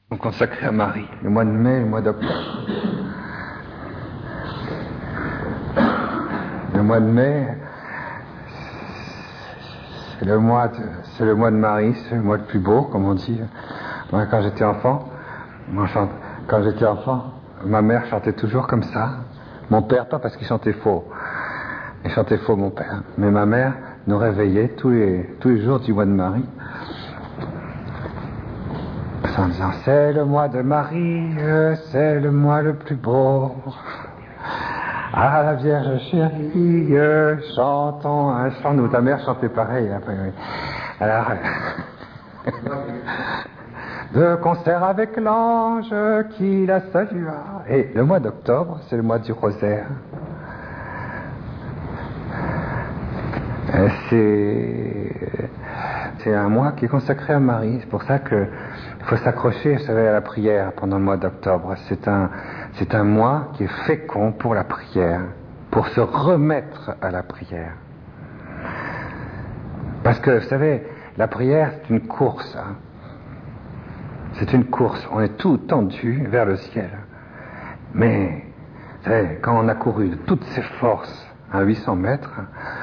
Consacré à Marie, le mois de mai, le mois d'octobre. Le mois de mai, c'est le mois de Marie, c'est le mois le plus beau, comme on dit. Moi, quand j'étais enfant, ma mère chantait toujours comme ça. Mon père, pas parce qu'il chantait faux. Il chantait faux, mon père. Mais ma mère nous réveillait tous les jours du mois de Marie. En disant, c'est le mois de Marie, c'est le mois le plus beau. À la Vierge chérie, chantons un chant. Nous, ta mère chantait pareil. Après, oui. Alors, de concert avec l'ange qui la salua. Et le mois d'octobre, c'est le mois du rosaire. C'est un mois qui est consacré à Marie. C'est pour ça qu'il faut s'accrocher, vous savez, à la prière pendant le mois d'octobre. C'est un mois qui est fécond pour la prière, pour se remettre à la prière. Parce que, vous savez, la prière, c'est une course. Hein. C'est une course. On est tout tendu vers le ciel. Mais, vous savez, quand on a couru de toutes ses forces à 800 mètres,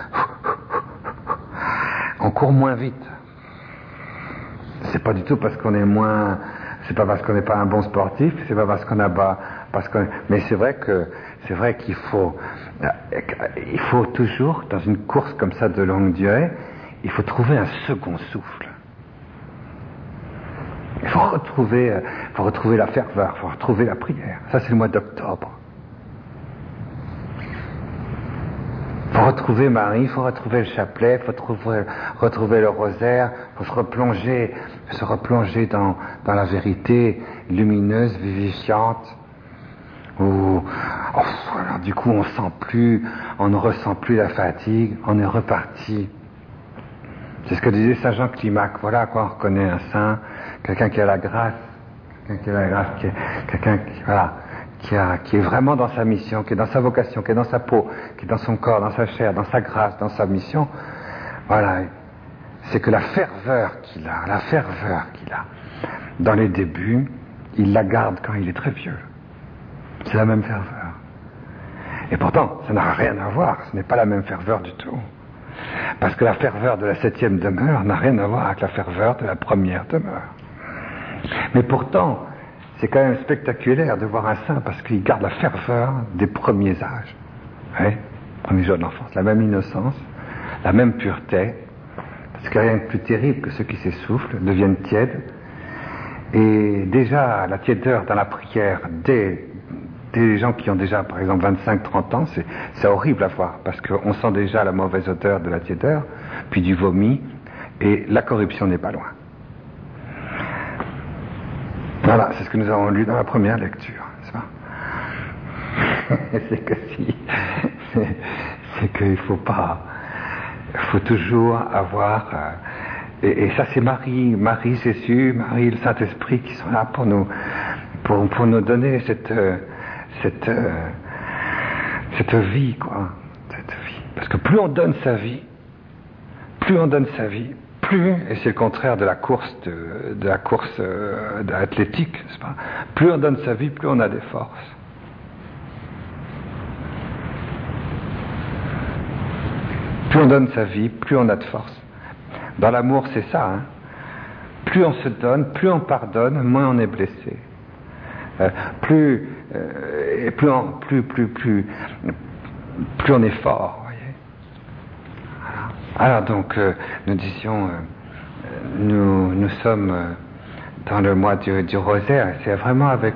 on court moins vite. C'est pas du tout parce qu'on est moins, c'est pas parce qu'on n'est pas un bon sportif, c'est pas parce qu'on a pas, mais c'est vrai qu'il faut toujours, dans une course comme ça de longue durée, il faut trouver un second souffle. Il faut retrouver la ferveur, il faut retrouver la prière. Ça, c'est le mois d'octobre. Il faut retrouver Marie, il faut retrouver le chapelet, il faut retrouver le rosaire, il faut se replonger dans la vérité lumineuse, vivifiante, où alors, du coup on ne ressent plus la fatigue, on est reparti. C'est ce que disait Saint Jean Climac. Voilà à quoi on reconnaît un saint, quelqu'un qui a la grâce, qui est vraiment dans sa mission, qui est dans sa vocation, qui est dans sa peau, qui est dans son corps, dans sa chair, dans sa grâce, dans sa mission. Voilà, c'est que la ferveur qu'il a dans les débuts, il la garde quand il est très vieux. C'est la même ferveur. Et pourtant, ça n'a rien à voir, ce n'est pas la même ferveur du tout. Parce que la ferveur de la 7e demeure n'a rien à voir avec la ferveur de la première demeure. Mais pourtant, c'est quand même spectaculaire de voir un saint parce qu'il garde la ferveur des premiers âges. Ouais, premiers jours de l'enfance, la même innocence, la même pureté. Parce qu'il n'y a rien de plus terrible que ceux qui s'essoufflent, deviennent tièdes. Et déjà, la tiédeur dans la prière, des gens qui ont déjà, par exemple, 25-30 ans, c'est horrible à voir. Parce qu'on sent déjà la mauvaise odeur de la tiédeur, puis du vomi, et la corruption n'est pas loin. Voilà, c'est ce que nous avons lu dans la première lecture, n'est-ce pas? C'est qu'il faut toujours avoir, et ça c'est Marie, Jésus, Marie, le Saint-Esprit qui sont là pour nous donner cette vie, quoi, cette vie. Parce que plus on donne sa vie, et c'est le contraire de la course de l'athlétique, n'est-ce pas? Plus on donne sa vie, plus on a des forces. Plus on donne sa vie, plus on a de force. Dans l'amour, c'est ça. Hein. Plus on se donne, plus on pardonne, moins on est blessé. Plus on est fort. Alors donc, nous disions, nous sommes dans le mois du rosaire, et c'est vraiment avec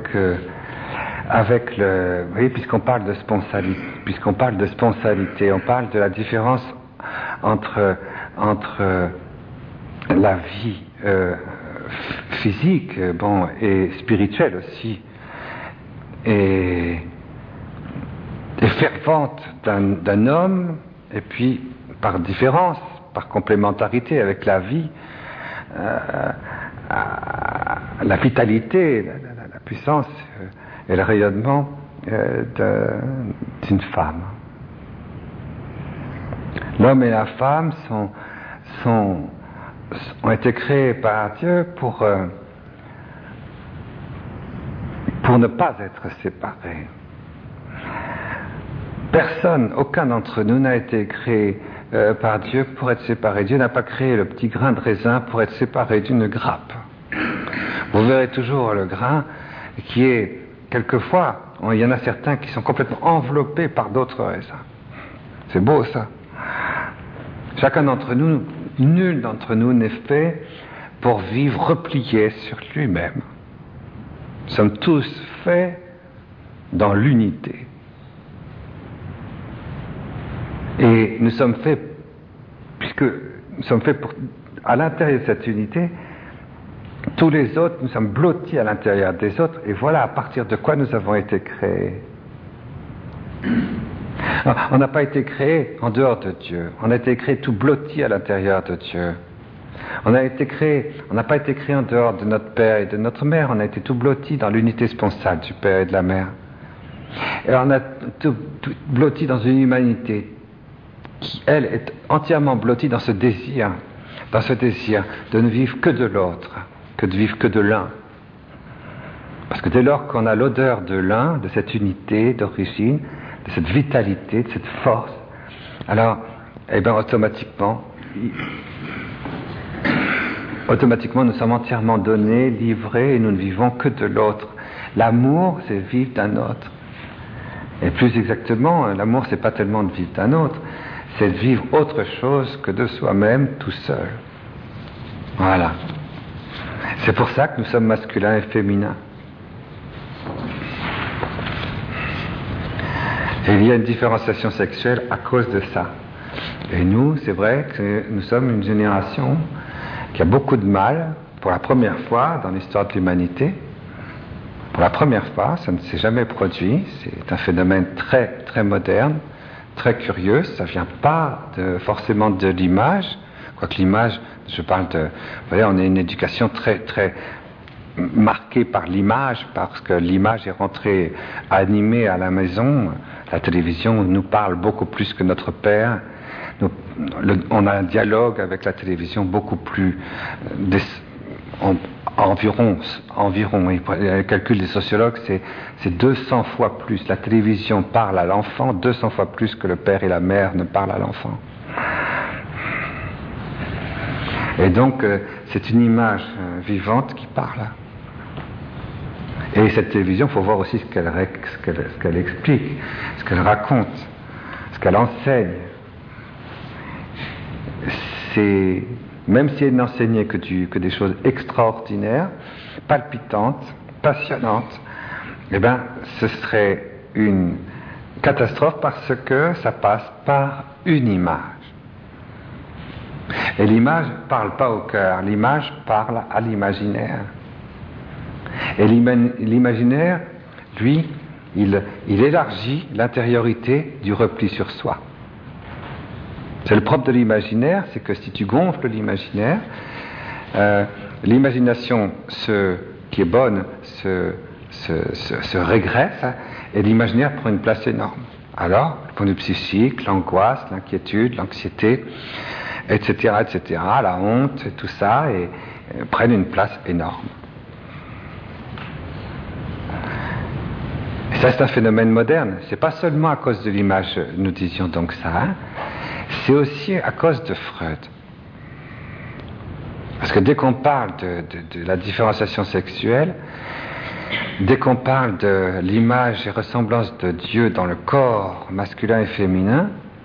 le, vous voyez, puisqu'on parle de sponsalité, on parle de la différence entre la vie physique, et spirituelle aussi, et fervente d'un homme, et puis par différence, par complémentarité avec la vie, la vitalité, la puissance et le rayonnement d'une femme. L'homme et la femme ont été créés par Dieu pour ne pas être séparés. Personne, aucun d'entre nous n'a été créé par Dieu pour être séparé. Dieu n'a pas créé le petit grain de raisin pour être séparé d'une grappe. Vous verrez toujours le grain qui est, quelquefois, il y en a certains qui sont complètement enveloppés par d'autres raisins. C'est beau ça. Chacun d'entre nous, nul d'entre nous n'est fait pour vivre replié sur lui-même. Nous sommes tous faits dans l'unité. Et nous sommes faits, puisque nous sommes faits à l'intérieur de cette unité, tous les autres, nous sommes blottis à l'intérieur des autres, et voilà à partir de quoi nous avons été créés. On n'a pas été créés en dehors de Dieu, on a été créés tout blottis à l'intérieur de Dieu. On n'a pas été créés en dehors de notre Père et de notre Mère, on a été tout blottis dans l'unité sponsale du Père et de la Mère. Et on a tout blotti dans une humanité qui, elle, est entièrement blottie dans ce désir de ne vivre que de l'autre, que de vivre que de l'un. Parce que dès lors qu'on a l'odeur de l'un, de cette unité d'origine, de cette vitalité, de cette force, alors, automatiquement, nous sommes entièrement donnés, livrés, et nous ne vivons que de l'autre. L'amour, c'est vivre d'un autre. Et plus exactement, l'amour, c'est pas tellement de vivre d'un autre, c'est de vivre autre chose que de soi-même tout seul. Voilà. C'est pour ça que nous sommes masculins et féminins. Et il y a une différenciation sexuelle à cause de ça. Et nous, c'est vrai que nous sommes une génération qui a beaucoup de mal, pour la première fois dans l'histoire de l'humanité. Pour la première fois, ça ne s'est jamais produit, c'est un phénomène très, très moderne, très curieux, ça ne vient pas forcément de l'image, quoique l'image, je parle de... Vous voyez, on a une éducation très, très marquée par l'image, parce que l'image est rentrée animée à la maison. La télévision nous parle beaucoup plus que notre père. On a un dialogue avec la télévision beaucoup plus... environ, le calcul des sociologues, c'est 200 fois plus. La télévision parle à l'enfant 200 fois plus que le père et la mère ne parlent à l'enfant. Et donc, c'est une image vivante qui parle. Et cette télévision, il faut voir aussi ce qu'elle explique, ce qu'elle raconte, ce qu'elle enseigne. Même si elle n'enseignait que des choses extraordinaires, palpitantes, passionnantes, ce serait une catastrophe parce que ça passe par une image. Et l'image ne parle pas au cœur, l'image parle à l'imaginaire. Et l'imaginaire, lui, il élargit l'intériorité du repli sur soi. C'est le propre de l'imaginaire, c'est que si tu gonfles l'imaginaire, l'imagination qui est bonne se régresse, et l'imaginaire prend une place énorme. Alors, le point de vue psychique, l'angoisse, l'inquiétude, l'anxiété, etc., la honte, et tout ça, prennent une place énorme. Et ça, c'est un phénomène moderne. C'est pas seulement à cause de l'image, nous disions donc ça, c'est aussi à cause de Freud. Parce que dès qu'on parle de la différenciation sexuelle, dès qu'on parle de l'image et ressemblance de Dieu dans le corps masculin et féminin,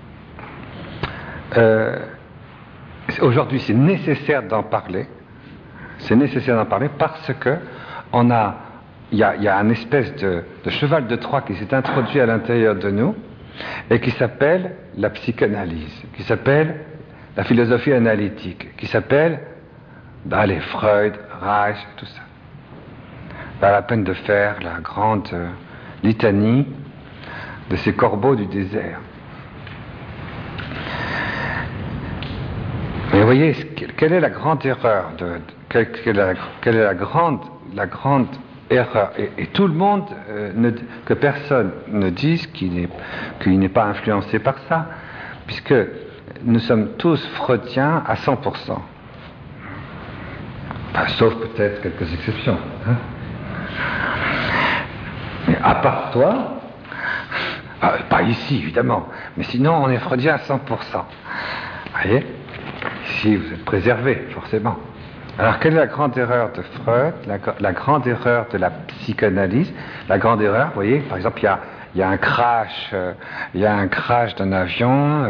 aujourd'hui c'est nécessaire d'en parler. C'est nécessaire d'en parler parce que il y a une espèce de cheval de Troie qui s'est introduit à l'intérieur de nous et qui s'appelle la psychanalyse, qui s'appelle la philosophie analytique, qui s'appelle Freud, Reich, tout ça. Pas la peine de faire la grande litanie de ces corbeaux du désert. Mais vous voyez, quelle est la grande erreur quelle est la grande erreur, et tout le monde, que personne ne dise qu'il n'est pas influencé par ça, puisque nous sommes tous freudiens à 100%. Sauf peut-être quelques exceptions. À part toi, pas ici évidemment, mais sinon on est freudien à 100%. Vous voyez? Ici vous êtes préservé, forcément. Alors quelle est la grande erreur de Freud, la grande erreur de la psychanalyse? La grande erreur, vous voyez, par exemple, il y a un crash d'un avion,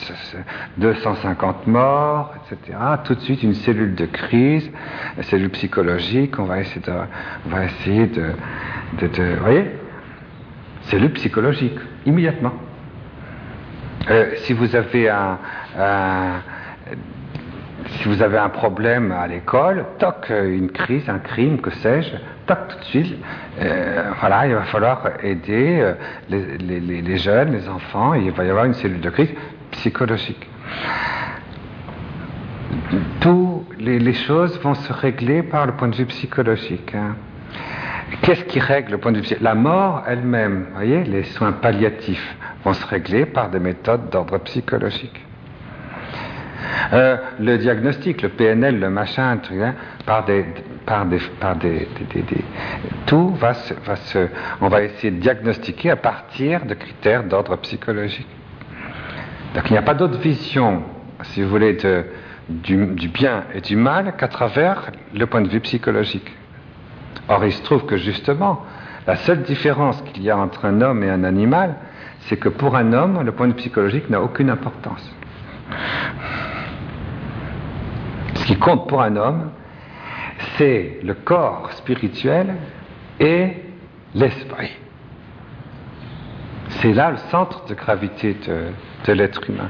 250 morts, etc. Tout de suite une cellule de crise, une cellule psychologique, on va essayer de vous voyez, cellule psychologique, immédiatement. Si vous avez un problème à l'école, toc, une crise, un crime, que sais-je, toc, tout de suite, voilà, il va falloir aider les jeunes, les enfants, et il va y avoir une cellule de crise psychologique. Toutes les choses vont se régler par le point de vue psychologique. Hein. Qu'est-ce qui règle le point de vue psychologique? La mort elle-même, vous voyez, les soins palliatifs vont se régler par des méthodes d'ordre psychologique. Le diagnostic, le PNL, le machin, tout on va essayer de diagnostiquer à partir de critères d'ordre psychologique. Donc il n'y a pas d'autre vision, si vous voulez, du bien et du mal qu'à travers le point de vue psychologique. Or il se trouve que justement, la seule différence qu'il y a entre un homme et un animal, c'est que pour un homme, le point de vue psychologique n'a aucune importance. Ce qui compte pour un homme, c'est le corps spirituel et l'esprit. C'est là le centre de gravité de l'être humain.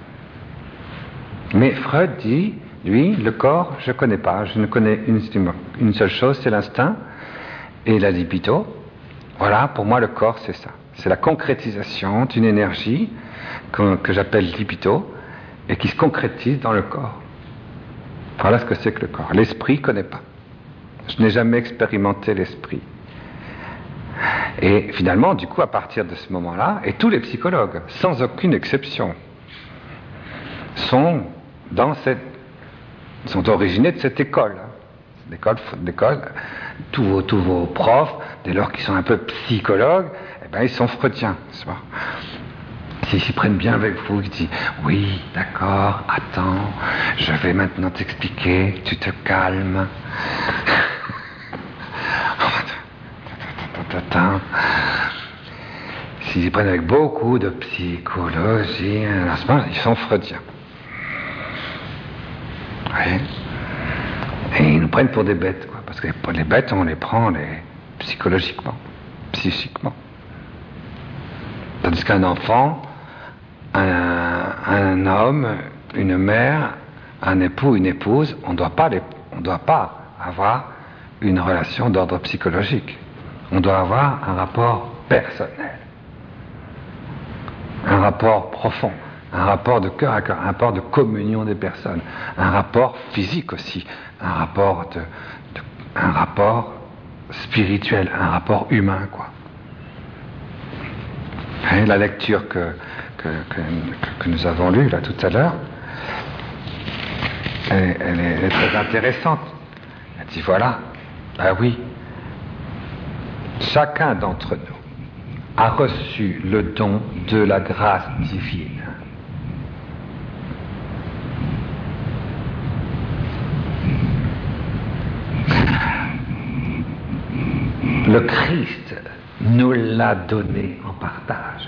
Mais Freud dit, lui, le corps, je ne connais pas. Je ne connais une seule chose, c'est l'instinct et la libido. Voilà, pour moi, le corps, c'est ça. C'est la concrétisation d'une énergie que j'appelle libido et qui se concrétise dans le corps. Voilà ce que c'est que le corps. L'esprit, je ne connais pas. Je n'ai jamais expérimenté l'esprit. Et finalement, du coup, à partir de ce moment-là, et tous les psychologues, sans aucune exception, sont originés de cette école. L'école, tous vos profs, dès lors qu'ils sont un peu psychologues, eh ben, ils sont freudiens. S'ils s'y prennent bien avec vous, ils disent « Oui, d'accord, attends, je vais maintenant t'expliquer, tu te calmes. » S'ils s'y prennent avec beaucoup de psychologie, à ce moment, ils sont freudiens. Oui. Et ils nous prennent pour des bêtes, quoi, parce que les bêtes, on les prend psychologiquement, psychiquement. Tandis qu'un enfant, un homme, une mère, un époux, une épouse, on ne doit pas avoir une relation d'ordre psychologique. On doit avoir un rapport personnel, un rapport profond, un rapport de cœur à cœur, un rapport de communion des personnes, un rapport physique aussi, un rapport spirituel, un rapport humain, quoi. Et la lecture que nous avons lue là tout à l'heure, elle est très intéressante. Elle dit voilà, ben oui, chacun d'entre nous a reçu le don de la grâce divine. Le Christ nous l'a donné en partage.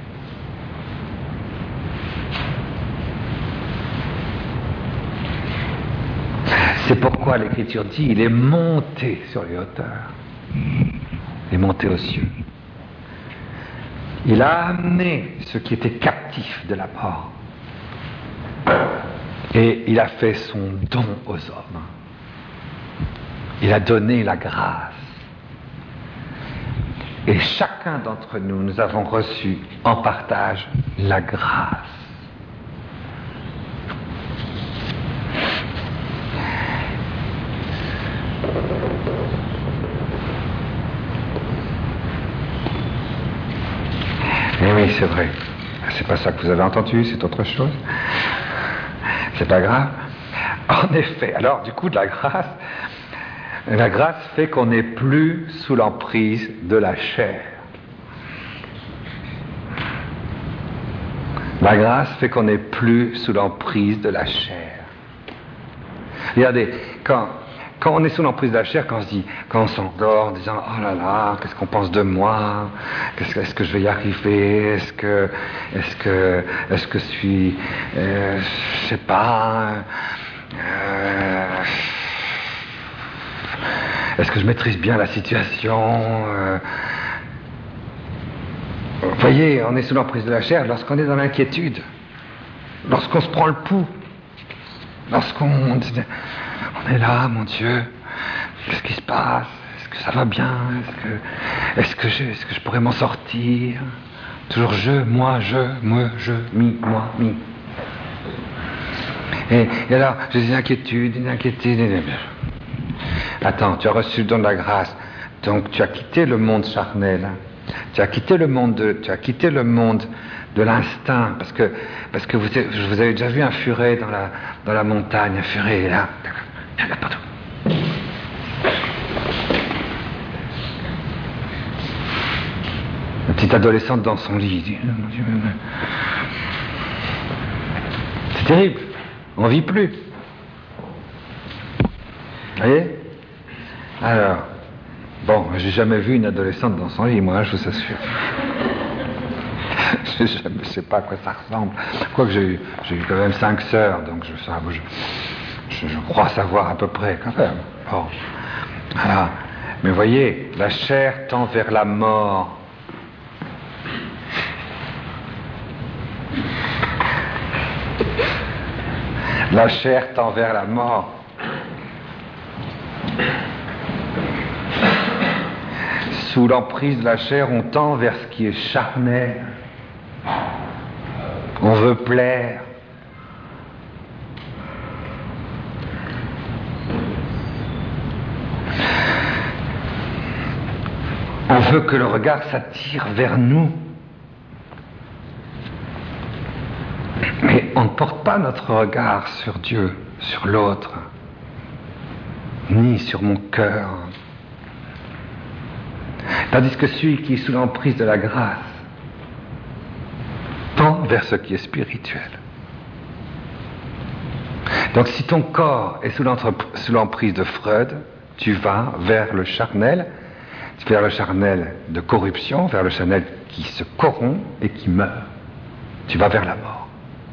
C'est pourquoi l'Écriture dit il est monté sur les hauteurs. Il est monté aux cieux. Il a amené ceux qui étaient captifs de la mort. Et il a fait son don aux hommes. Il a donné la grâce. Et chacun d'entre nous, nous avons reçu en partage la grâce. Eh oui, c'est vrai. C'est pas ça que vous avez entendu, c'est autre chose. C'est pas grave. En effet, alors du coup, la grâce fait qu'on n'est plus sous l'emprise de la chair. La grâce fait qu'on n'est plus sous l'emprise de la chair. Regardez, quand on est sous l'emprise de la chair, quand on s'endort en disant oh là là, qu'est-ce qu'on pense de moi, est-ce que je vais y arriver, est-ce que je suis, je sais pas, est-ce que je maîtrise bien la situation. Vous voyez, on est sous l'emprise de la chair lorsqu'on est dans l'inquiétude, lorsqu'on se prend le pouls, lorsqu'on est là, mon Dieu, qu'est-ce qui se passe? Est-ce que ça va bien? Est-ce que je pourrais m'en sortir? Toujours moi, moi, mi. Et alors, j'ai des inquiétudes. Attends, tu as reçu le don de la grâce, donc tu as quitté le monde charnel. Tu as quitté le monde de l'instinct, parce que vous avez déjà vu un furet dans la montagne, un furet là, regarde partout. Une petite adolescente dans son lit, dit, mon Dieu, c'est terrible, on vit plus. Vous voyez? Alors, bon, j'ai jamais vu une adolescente dans son lit, moi, je vous assure. Je sais pas à quoi ça ressemble. Quoique j'ai eu quand même 5 sœurs, donc je crois savoir à peu près quand même. Bon. Voilà. Mais voyez, la chair tend vers la mort. La chair tend vers la mort. Sous l'emprise de la chair, on tend vers ce qui est charnel. On veut plaire. On veut que le regard s'attire vers nous. Mais on ne porte pas notre regard sur Dieu, sur l'autre, ni sur mon cœur. Tandis que celui qui est sous l'emprise de la grâce tend vers ce qui est spirituel. Donc si ton corps est sous l'emprise de Freud, tu vas vers le charnel de corruption, vers le charnel qui se corrompt et qui meurt. Tu vas vers la mort.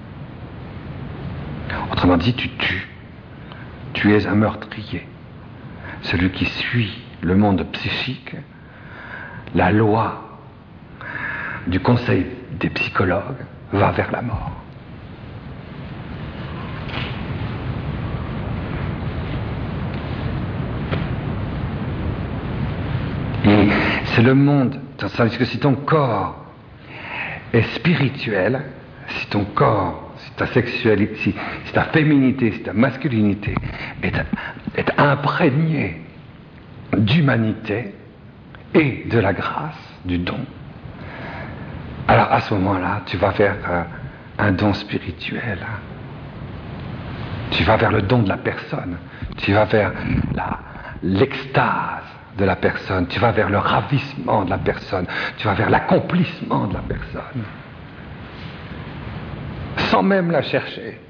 Autrement dit, tu tues. Tu es un meurtrier. Celui qui suit le monde psychique, la loi du conseil des psychologues, va vers la mort. Et c'est le monde, tandis que si ton corps est spirituel, si ton corps, si ta sexualité, si ta féminité, si ta masculinité est imprégnée d'humanité et de la grâce, du don, alors à ce moment-là, tu vas vers un don spirituel. Tu vas vers le don de la personne. Tu vas vers l'extase de la personne. Tu vas vers le ravissement de la personne. Tu vas vers l'accomplissement de la personne. Sans même la chercher.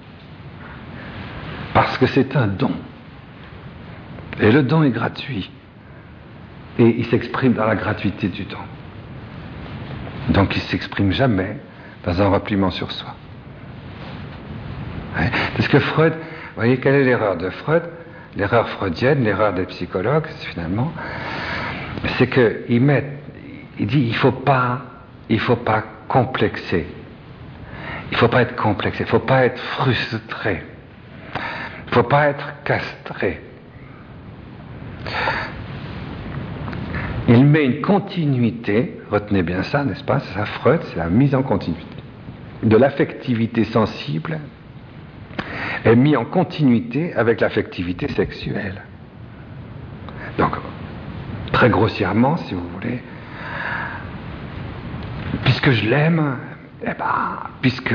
Parce que c'est un don. Et le don est gratuit. Et il s'exprime dans la gratuité du don. Donc il ne s'exprime jamais dans un repliement sur soi. Ouais. Parce que Freud, vous voyez, quelle est l'erreur de Freud? L'erreur freudienne, l'erreur des psychologues, finalement, c'est qu'il dit il faut pas complexer. Il ne faut pas être complexé, il ne faut pas être frustré. Il ne faut pas être castré. Il met une continuité, retenez bien ça, n'est-ce pas? C'est ça, Freud, c'est la mise en continuité de l'affectivité sensible est mis en continuité avec l'affectivité sexuelle. Donc, très grossièrement, si vous voulez, puisque je l'aime, eh ben, puisque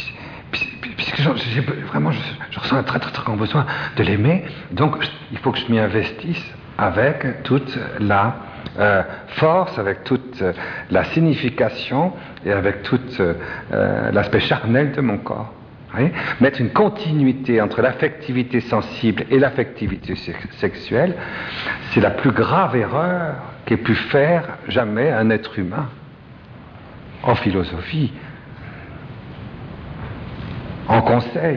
je ressens un très très très grand besoin de l'aimer, donc il faut que je m'y investisse avec toute la force, avec toute la signification et avec tout l'aspect charnel de mon corps. Oui, mettre une continuité entre l'affectivité sensible et l'affectivité sexuelle, c'est la plus grave erreur qu'ait pu faire jamais un être humain en philosophie, en conseil.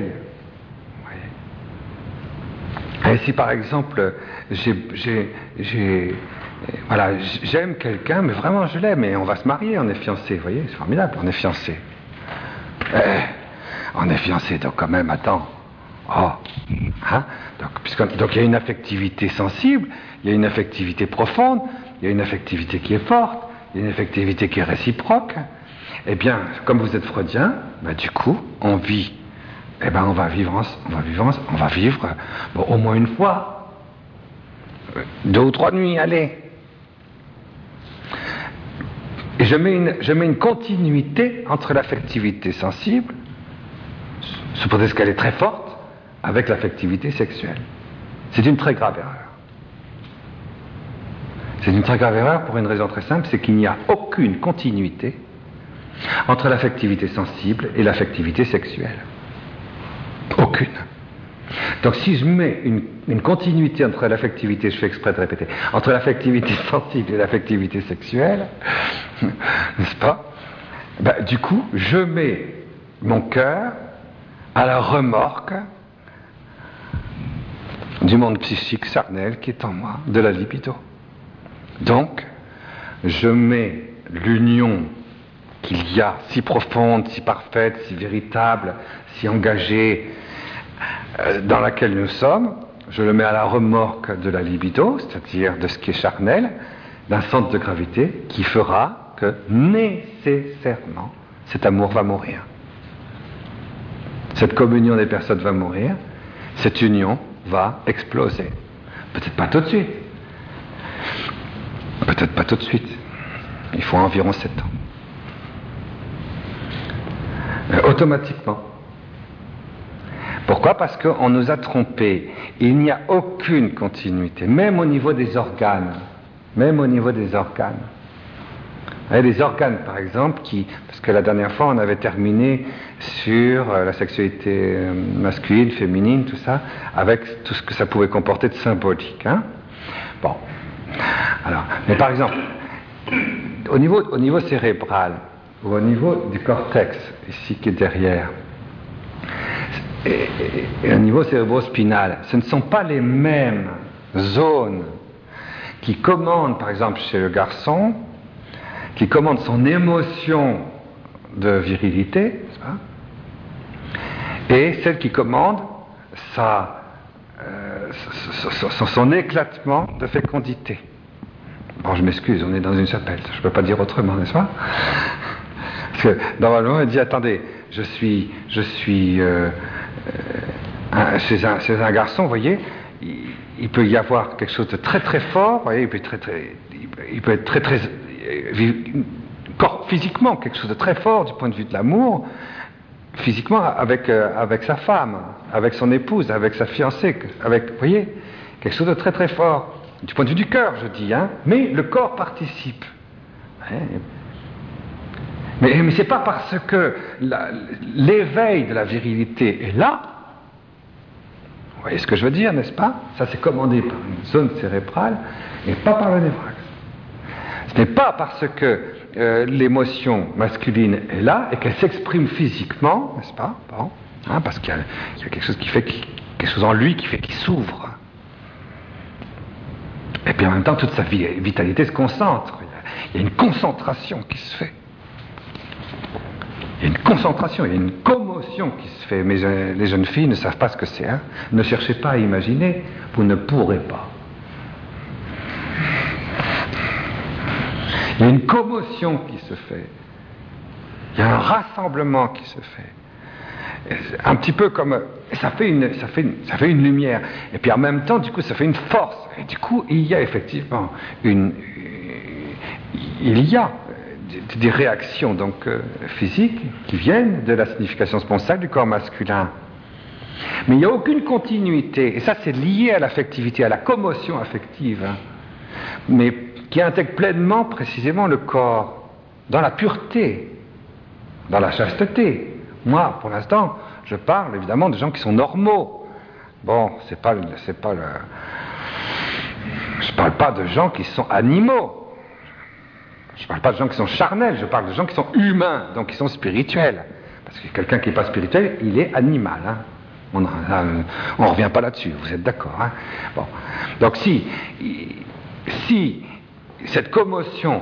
Oui. Et si par exemple j'aime quelqu'un, mais vraiment je l'aime, et on va se marier, on est fiancés, vous voyez, c'est formidable, on est fiancés. On est fiancés, donc quand même, attends. Oh, hein? Donc il y a une affectivité sensible, il y a une affectivité profonde, il y a une affectivité qui est forte, il y a une affectivité qui est réciproque. Eh bien, comme vous êtes freudien, du coup, on vit. Eh bien, on va vivre au moins une fois, 2 ou 3 nuits, allez. Et je mets une continuité entre l'affectivité sensible, supposé qu'elle est très forte, avec l'affectivité sexuelle. C'est une très grave erreur. C'est une très grave erreur pour une raison très simple, c'est qu'il n'y a aucune continuité entre l'affectivité sensible et l'affectivité sexuelle. Aucune. Donc si je mets une continuité entre l'affectivité, je fais exprès de répéter, entre l'affectivité sensible et l'affectivité sexuelle, n'est-ce pas? Du coup, je mets mon cœur à la remorque du monde psychique charnel qui est en moi, de la libido. Donc, je mets l'union qu'il y a, si profonde, si parfaite, si véritable, si engagée, dans laquelle nous sommes, je le mets à la remorque de la libido, c'est-à-dire de ce qui est charnel, d'un centre de gravité qui fera que nécessairement cet amour va mourir. Cette communion des personnes va mourir, cette union va exploser. Peut-être pas tout de suite. Peut-être pas tout de suite. Il faut environ 7 ans. Automatiquement. Pourquoi? Parce qu'on nous a trompés. Il n'y a aucune continuité, même au niveau des organes. Même au niveau des organes. Les organes, par exemple, parce que la dernière fois, on avait terminé sur la sexualité masculine, féminine, tout ça, avec tout ce que ça pouvait comporter de symbolique. Hein? Bon. Alors, mais par exemple, au niveau cérébral, ou au niveau du cortex, ici qui est derrière, et au niveau cérébro-spinal, ce ne sont pas les mêmes zones qui commandent, par exemple, chez le garçon, qui commande son émotion de virilité, n'est-ce pas, et celle qui commande son éclatement de fécondité. Bon, je m'excuse, on est dans une chapelle, je ne peux pas dire autrement, n'est-ce pas? Parce que normalement, il dit, attendez, je suis chez un garçon, vous voyez, il peut y avoir quelque chose de très très fort, vous voyez, il peut être très très physiquement quelque chose de très fort du point de vue de l'amour, physiquement avec sa femme, avec son épouse, avec sa fiancée, vous voyez, quelque chose de très très fort du point de vue du cœur, je dis, hein, mais le corps participe. Mais c'est pas parce que l'éveil de la virilité est là. Vous voyez ce que je veux dire, n'est-ce pas? Ça, c'est commandé par une zone cérébrale et pas par le névrax. Ce n'est pas parce que l'émotion masculine est là et qu'elle s'exprime physiquement, n'est-ce pas? Bon, hein, parce qu'il y a quelque chose quelque chose en lui qui fait qu'il s'ouvre. Et puis en même temps, toute sa vitalité se concentre. Il y a une concentration qui se fait. Il y a une concentration, il y a une commotion qui se fait. Mais les jeunes filles ne savent pas ce que c'est. Hein. Ne cherchez pas à imaginer, vous ne pourrez pas. Il y a une commotion qui se fait. Il y a un rassemblement qui se fait. Un petit peu comme... Ça fait une lumière. Et puis en même temps, du coup, ça fait une force. Et du coup, il y a effectivement des réactions donc physiques qui viennent de la signification sponsale du corps masculin. Mais il n'y a aucune continuité. Et ça, c'est lié à l'affectivité, à la commotion affective. Hein. Mais qui intègre pleinement, précisément, le corps, dans la pureté, dans la chasteté. Moi, pour l'instant, je parle évidemment de gens qui sont normaux. Bon, je parle pas de gens qui sont animaux. Je parle pas de gens qui sont charnels, je parle de gens qui sont humains, donc qui sont spirituels. Parce que quelqu'un qui n'est pas spirituel, il est animal. Hein. On ne revient pas là-dessus, vous êtes d'accord, hein. Bon. Donc si cette commotion,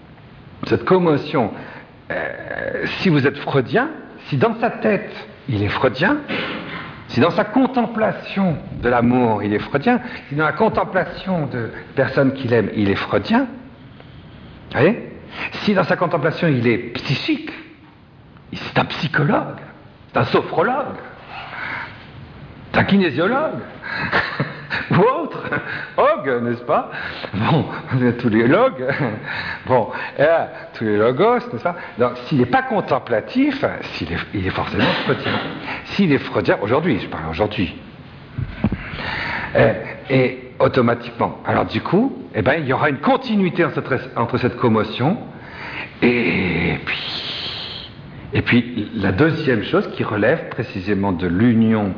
si vous êtes freudien, si dans sa tête il est freudien, si dans sa contemplation de l'amour il est freudien, si dans la contemplation de personnes qu'il aime il est freudien, vous voyez, si dans sa contemplation il est psychique, c'est un psychologue, c'est un sophrologue, c'est un kinésiologue, ou autre, og, n'est-ce pas? Bon, tous les logs, bon, tous les logos, n'est-ce pas? Donc, s'il n'est pas contemplatif, il est forcément freudien. S'il est freudien, aujourd'hui, je parle aujourd'hui, et automatiquement, alors du coup, il y aura une continuité entre cette commotion, et puis la deuxième chose qui relève précisément de l'union,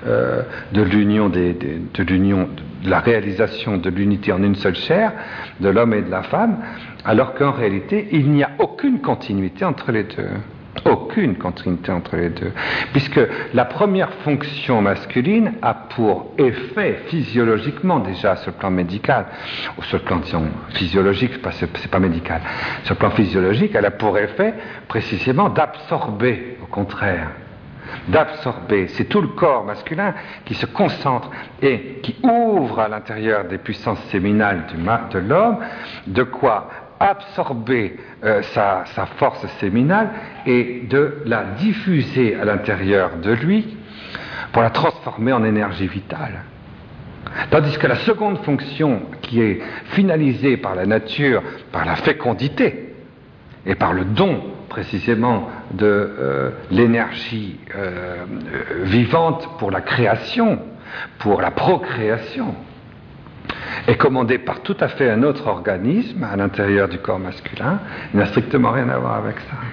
de la réalisation de l'unité en une seule chair, de l'homme et de la femme, alors qu'en réalité, il n'y a aucune continuité entre les deux. Aucune continuité entre les deux. Puisque la première fonction masculine a pour effet, physiologiquement déjà, sur le plan médical, ou sur le plan, disons, physiologique, c'est pas médical, sur le plan physiologique, elle a pour effet, précisément, d'absorber, au contraire. D'absorber. C'est tout le corps masculin qui se concentre et qui ouvre à l'intérieur des puissances séminales de l'homme, de quoi absorber sa force séminale et de la diffuser à l'intérieur de lui pour la transformer en énergie vitale. Tandis que la seconde fonction qui est finalisée par la nature, par la fécondité et par le don précisément de l'énergie vivante pour la création, pour la procréation, est commandée par tout à fait un autre organisme à l'intérieur du corps masculin, il n'a strictement rien à voir avec ça.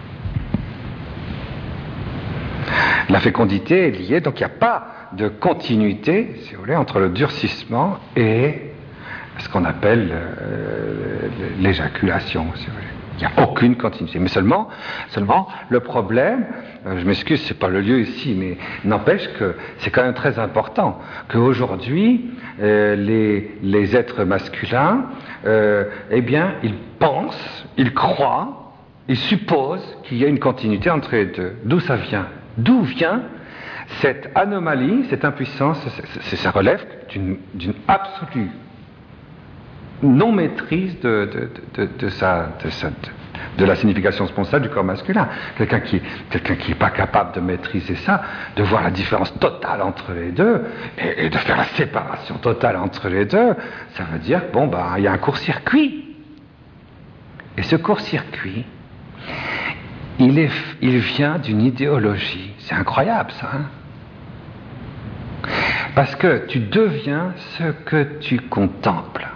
La fécondité est liée, donc il n'y a pas de continuité, si vous voulez, entre le durcissement et ce qu'on appelle l'éjaculation, si vous voulez. Il n'y a aucune continuité. Mais seulement, le problème, je m'excuse, c'est pas le lieu ici, mais n'empêche que c'est quand même très important qu'aujourd'hui, les êtres masculins, ils pensent, ils croient, ils supposent qu'il y a une continuité entre les deux. D'où ça vient? D'où vient cette anomalie, cette impuissance? Ça relève d'une absolue non-maîtrise de la signification sponsale du corps masculin. Quelqu'un qui n'est pas capable de maîtriser ça, de voir la différence totale entre les deux, et de faire la séparation totale entre les deux, ça veut dire, il y a un court-circuit. Et ce court-circuit, il vient d'une idéologie. C'est incroyable, ça, hein? Parce que tu deviens ce que tu contemples.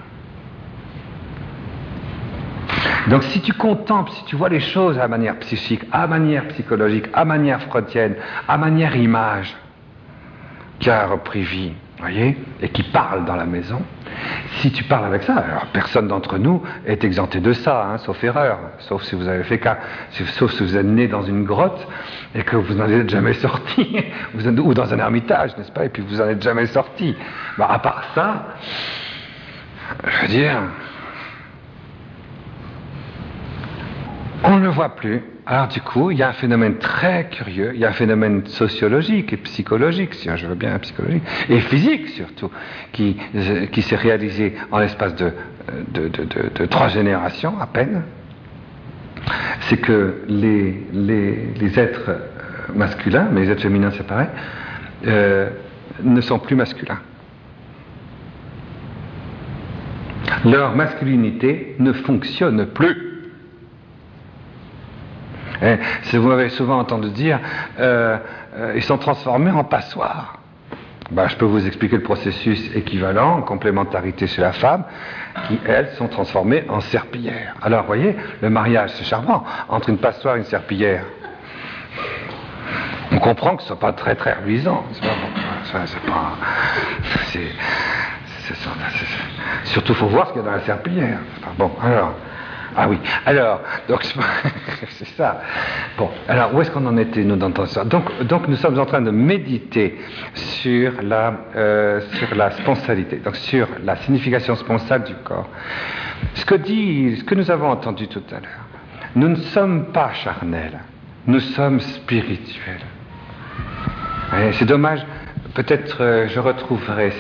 Donc si tu contemples, si tu vois les choses à manière psychique, à manière psychologique, à manière freudienne, à manière image, qui a repris vie, voyez, et qui parle dans la maison, si tu parles avec ça, alors personne d'entre nous est exempté de ça, hein, sauf erreur, sauf si vous avez fait cas, sauf si vous êtes né dans une grotte et que vous n'en êtes jamais sorti, ou dans un ermitage, n'est-ce pas, et puis vous n'en êtes jamais sorti. À part ça, je veux dire, on ne le voit plus. Alors du coup, il y a un phénomène très curieux, il y a un phénomène sociologique et psychologique, si je veux bien, psychologique, et physique surtout, qui s'est réalisé en l'espace de 3 générations à peine. C'est que les êtres masculins, mais les êtres féminins c'est pareil, ne sont plus masculins. Leur masculinité ne fonctionne plus. Vous m'avez souvent entendu dire, ils sont transformés en passoires. je peux vous expliquer le processus équivalent, en complémentarité chez la femme, qui, elles, sont transformées en serpillères. Alors, vous voyez, le mariage, c'est charmant, entre une passoire et une serpillière. On comprend que ce n'est pas très très reluisant. Surtout, il faut voir ce qu'il y a dans la serpillière. Bon, alors... Ah oui, alors, donc, c'est ça. Bon, alors, où est-ce qu'on en était, nous, dans ça? Donc, nous sommes en train de méditer sur la sponsalité, donc sur la signification sponsale du corps. Ce que nous avons entendu tout à l'heure, nous ne sommes pas charnels, nous sommes spirituels. Et c'est dommage, peut-être je retrouverai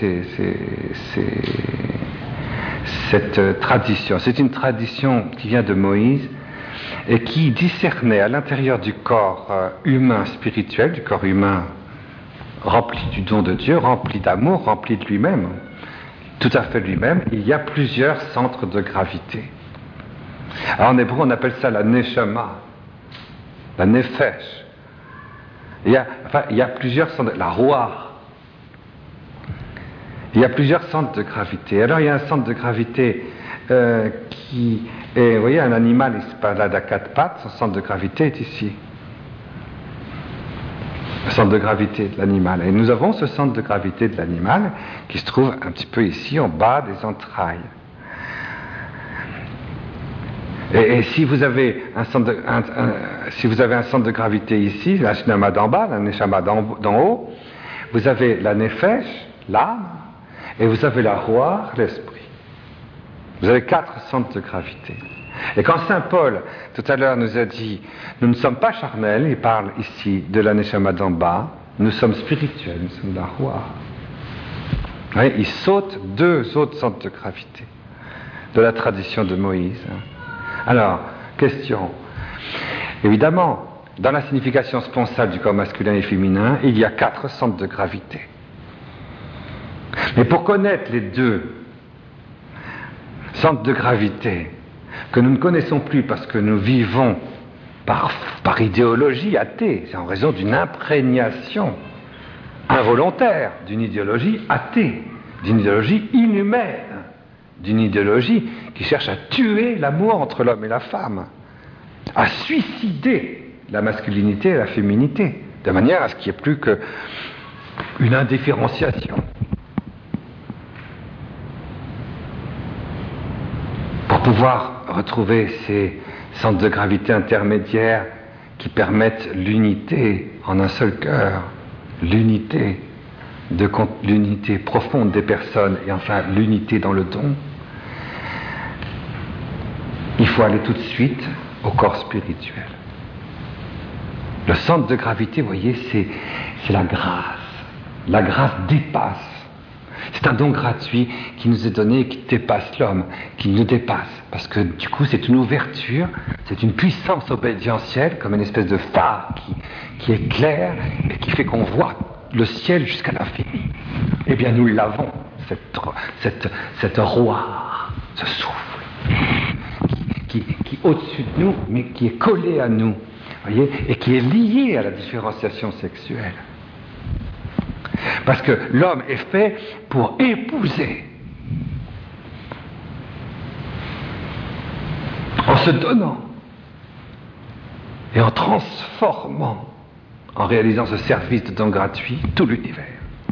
cette tradition. C'est une tradition qui vient de Moïse et qui discernait à l'intérieur du corps humain spirituel, du corps humain rempli du don de Dieu, rempli d'amour, rempli de lui-même, tout à fait lui-même, il y a plusieurs centres de gravité. Alors en hébreu, on appelle ça la neshama, la nefesh. Il y a plusieurs centres, la roar. Il y a plusieurs centres de gravité. Alors il y a un centre de gravité qui est, vous voyez, un animal, il se balade à quatre pattes, son centre de gravité est ici. Le centre de gravité de l'animal. Et nous avons ce centre de gravité de l'animal qui se trouve un petit peu ici, en bas des entrailles. Et si vous avez un centre de gravité ici, la shnama d'en bas, la neshama d'en haut, vous avez la nefesh, l'âme, et vous avez la roar, l'esprit. Vous avez 4 centres de gravité. Et quand Saint Paul, tout à l'heure, nous a dit « Nous ne sommes pas charnels », il parle ici de la neshama d'en bas, nous sommes spirituels, nous sommes la roar. Vous voyez, il saute 2 autres centres de gravité de la tradition de Moïse. Alors, question. Évidemment, dans la signification sponsale du corps masculin et féminin, il y a 4 centres de gravité. Mais pour connaître les 2 centres de gravité que nous ne connaissons plus parce que nous vivons par idéologie athée, c'est en raison d'une imprégnation involontaire d'une idéologie athée, d'une idéologie inhumaine, d'une idéologie qui cherche à tuer l'amour entre l'homme et la femme, à suicider la masculinité et la féminité, de manière à ce qu'il n'y ait plus qu'une indifférenciation. Pour pouvoir retrouver ces centres de gravité intermédiaires qui permettent l'unité en un seul cœur, l'unité profonde des personnes et enfin l'unité dans le don, il faut aller tout de suite au corps spirituel. Le centre de gravité, vous voyez, c'est la grâce. La grâce dépasse. C'est un don gratuit qui nous est donné et qui dépasse l'homme, qui nous dépasse. Parce que du coup, c'est une ouverture, c'est une puissance obédientielle, comme une espèce de phare qui éclaire et qui fait qu'on voit le ciel jusqu'à l'infini. Eh bien, nous l'avons, cette roire, ce souffle, qui est au-dessus de nous, mais qui est collé à nous, voyez, et qui est lié à la différenciation sexuelle. Parce que l'homme est fait pour épouser. En se donnant et en transformant, en réalisant ce service de don gratuit, tout l'univers.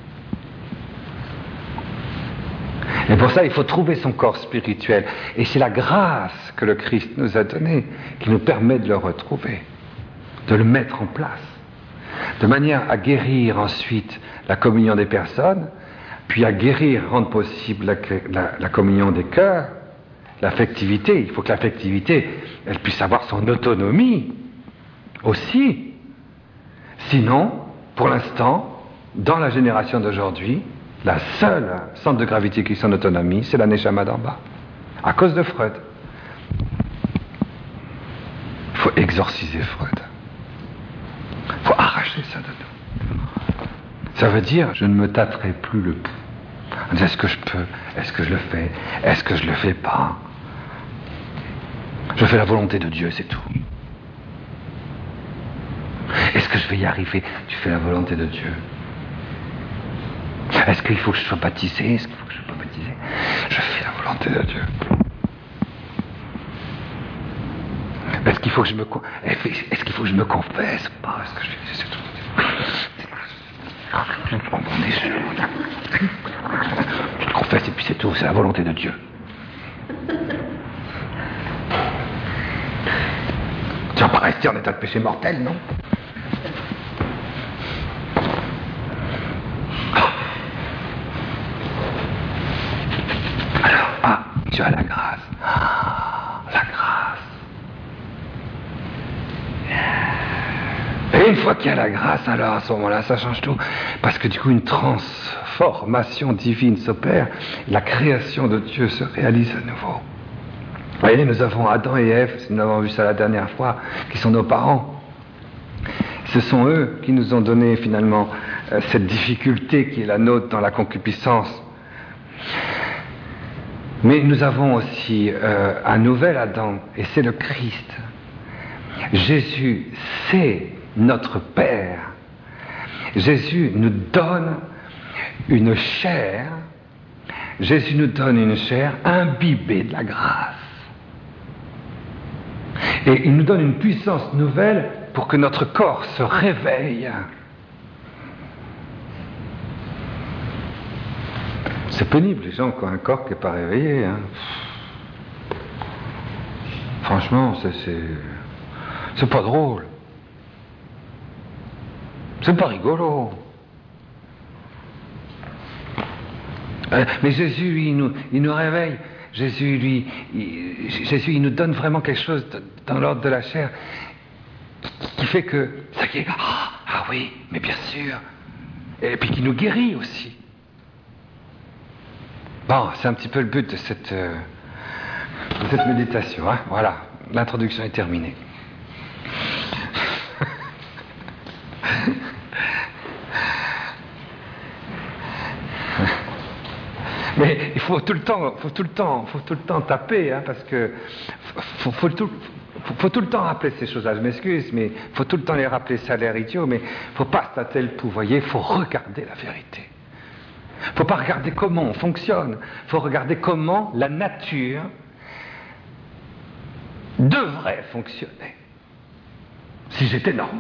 Et pour ça, il faut trouver son corps spirituel. Et c'est la grâce que le Christ nous a donnée qui nous permet de le retrouver, de le mettre en place, de manière à guérir ensuite la communion des personnes, puis à guérir, rendre possible la communion des cœurs, l'affectivité. Il faut que l'affectivité, elle puisse avoir son autonomie aussi. Sinon, pour l'instant, dans la génération d'aujourd'hui, la seule centre de gravité qui est son autonomie, c'est la neshama d'en bas, à cause de Freud. Il faut exorciser Freud. Il faut arracher ça de nous. Ça veut dire, je ne me tâterai plus le pouls. Est-ce que je peux? Est-ce que je le fais? Est-ce que je le fais pas? Je fais la volonté de Dieu, c'est tout. Est-ce que je vais y arriver? Tu fais la volonté de Dieu. Est-ce qu'il faut que je sois baptisé? Est-ce qu'il faut que je sois pas baptisé? Je fais la volonté de Dieu. Est-ce qu'il faut que je me confesse ou pas? Est-ce que je te confesse et puis c'est tout, c'est la volonté de Dieu. Tu vas pas rester en état de péché mortel, non? Alors, tu as la grâce. La grâce. Et une fois qu'il y a la grâce, alors à ce moment-là, ça change tout. Parce que du coup, une transformation divine s'opère. La création de Dieu se réalise à nouveau. Vous voyez, nous avons Adam et Ève, nous avons vu ça la dernière fois, qui sont nos parents. Ce sont eux qui nous ont donné finalement cette difficulté qui est la nôtre dans la concupiscence. Mais nous avons aussi un nouvel Adam, et c'est le Christ. Jésus, c'est notre Père. Jésus nous donne une chair. Jésus nous donne une chair imbibée de la grâce. Et il nous donne une puissance nouvelle pour que notre corps se réveille. C'est pénible, les gens qui ont un corps qui n'est pas réveillé. Hein. Franchement, c'est pas drôle. C'est pas rigolo. Mais Jésus, lui, il nous réveille. Jésus, il nous donne vraiment quelque chose dans l'ordre de la chair qui fait que, ça y est, ah oui, mais bien sûr. Et puis qui nous guérit aussi. Bon, c'est un petit peu le but de cette méditation. Hein. Voilà, l'introduction est terminée. Mais il faut tout le temps taper, hein, parce que faut tout le temps rappeler ces choses-là. Je m'excuse, mais il faut tout le temps les rappeler. Ça a l'air idiot, mais il faut pas se tâter le pouls. Voyez, il faut regarder la vérité. Il ne faut pas regarder comment on fonctionne. Il faut regarder comment la nature devrait fonctionner si j'étais normal.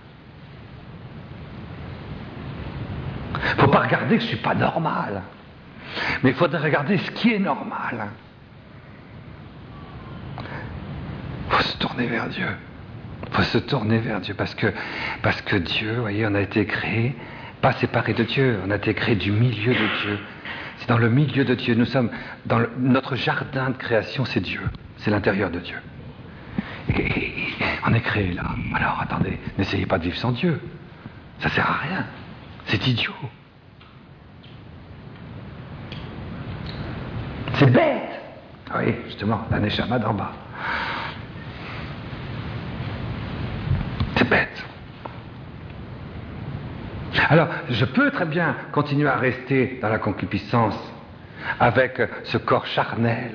Il ne faut pas regarder que je ne suis pas normal. Mais il faudrait regarder ce qui est normal. Il faut se tourner vers Dieu. Il faut se tourner vers Dieu parce que Dieu, vous voyez, on a été créé, pas séparé de Dieu, on a été créé du milieu de Dieu. C'est dans le milieu de Dieu. Nous sommes dans notre jardin de création, c'est Dieu. C'est l'intérieur de Dieu. Et on est créé là. Alors attendez, n'essayez pas de vivre sans Dieu. Ça sert à rien. C'est idiot. C'est bête. Oui, justement, la neshama d'en bas. C'est bête. Alors, je peux très bien continuer à rester dans la concupiscence avec ce corps charnel.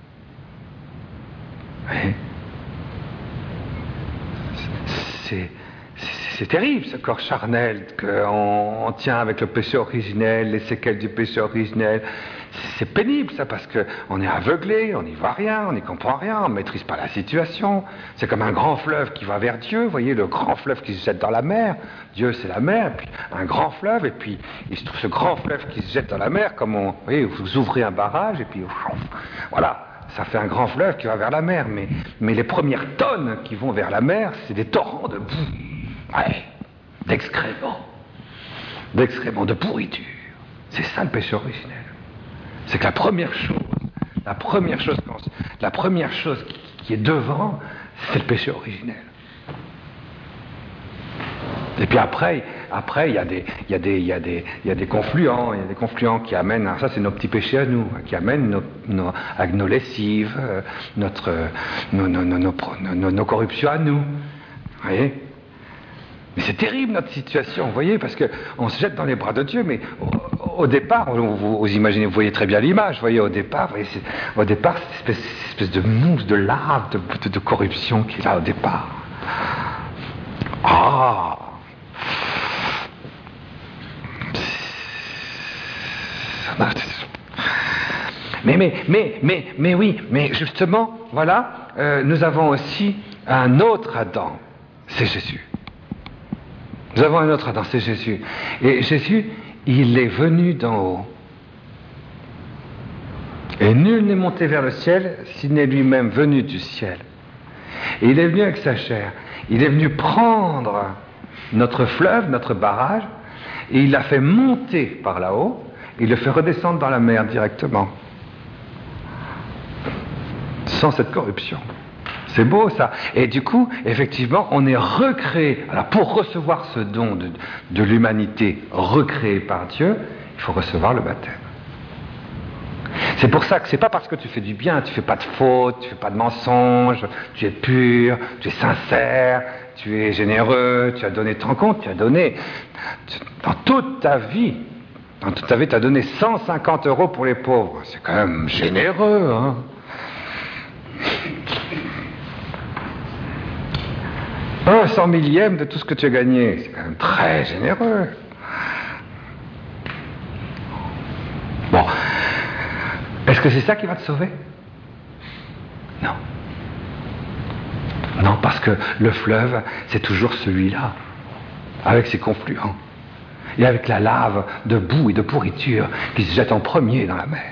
Oui. C'est terrible, ce corps charnel, qu'on tient avec le péché originel, les séquelles du péché originel. C'est pénible, ça, parce qu'on est aveuglé, on n'y voit rien, on n'y comprend rien, on ne maîtrise pas la situation. C'est comme un grand fleuve qui va vers Dieu, vous voyez, le grand fleuve qui se jette dans la mer. Dieu, c'est la mer, puis un grand fleuve, et puis il se trouve ce grand fleuve qui se jette dans la mer, comme vous voyez, vous ouvrez un barrage, et puis voilà, ça fait un grand fleuve qui va vers la mer. Mais les premières tonnes qui vont vers la mer, c'est des torrents de boue, ouais, d'excréments, de pourriture. C'est ça le péché originel. C'est que la première chose qui est devant, c'est le péché originel. Et puis après, il y a des confluents, qui amènent, ça c'est nos petits péchés à nous, qui amènent avec nos lessives, nos corruptions à nous. Vous voyez ? Mais c'est terrible notre situation, vous voyez, parce qu'on se jette dans les bras de Dieu, mais au départ, vous imaginez, vous voyez très bien l'image, vous voyez, au départ, cette espèce de mousse, de lave, de corruption qui est là au départ. Mais oui, mais justement, voilà, nous avons aussi un autre Adam, c'est Jésus. Nous avons un autre Adam, c'est Jésus. Et Jésus, il est venu d'en haut. Et nul n'est monté vers le ciel s'il n'est lui-même venu du ciel. Et il est venu avec sa chair. Il est venu prendre notre fleuve, notre barrage, et il l'a fait monter par là-haut, et il le fait redescendre dans la mer directement. Sans cette corruption. C'est beau ça. Et du coup, effectivement, on est recréé. Alors pour recevoir ce don de l'humanité recréée par Dieu, il faut recevoir le baptême. C'est pour ça que c'est pas parce que tu fais du bien, tu fais pas de fautes, tu fais pas de mensonges, tu es pur, tu es sincère, tu es généreux, tu as donné, tu te rends compte, tu as donné dans toute ta vie, tu as donné 150 € pour les pauvres. C'est quand même généreux, hein. Un 100 millième de tout ce que tu as gagné, c'est quand même très généreux. Bon. Est-ce que c'est ça qui va te sauver? Non. Non, parce que le fleuve, c'est toujours celui-là, avec ses confluents, et avec la lave de boue et de pourriture qui se jette en premier dans la mer.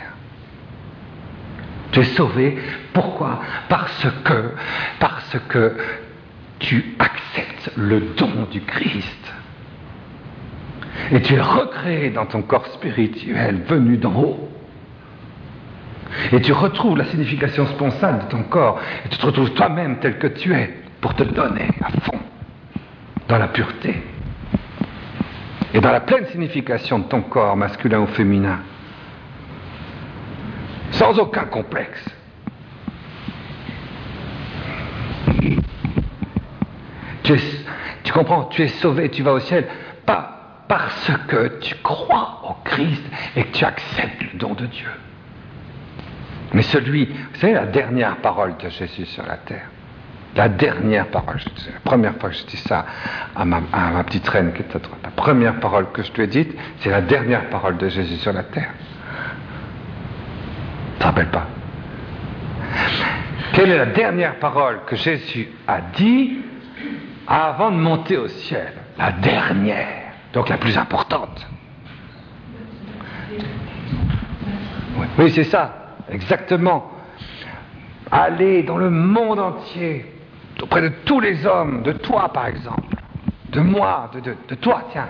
Tu es sauvé, pourquoi? Parce que tu acceptes le don du Christ. Et tu es recréé dans ton corps spirituel venu d'en haut. Et tu retrouves la signification sponsale de ton corps, et tu te retrouves toi-même tel que tu es, pour te donner à fond, dans la pureté, et dans la pleine signification de ton corps, masculin ou féminin, sans aucun complexe. Tu comprends, tu es sauvé, tu vas au ciel, pas parce que tu crois au Christ et que tu acceptes le don de Dieu. Mais celui, vous savez, la dernière parole de Jésus sur la terre, la dernière parole, la première fois que je dis ça à ma petite reine qui est à droite, la première parole que je te ai dite, c'est la dernière parole de Jésus sur la terre. Tu te rappelles pas? Quelle est la dernière parole que Jésus a dit avant de monter au ciel? La dernière, donc la plus importante. Oui, c'est ça. Exactement. Aller dans le monde entier, auprès de tous les hommes, de toi par exemple, de moi, de toi, tiens,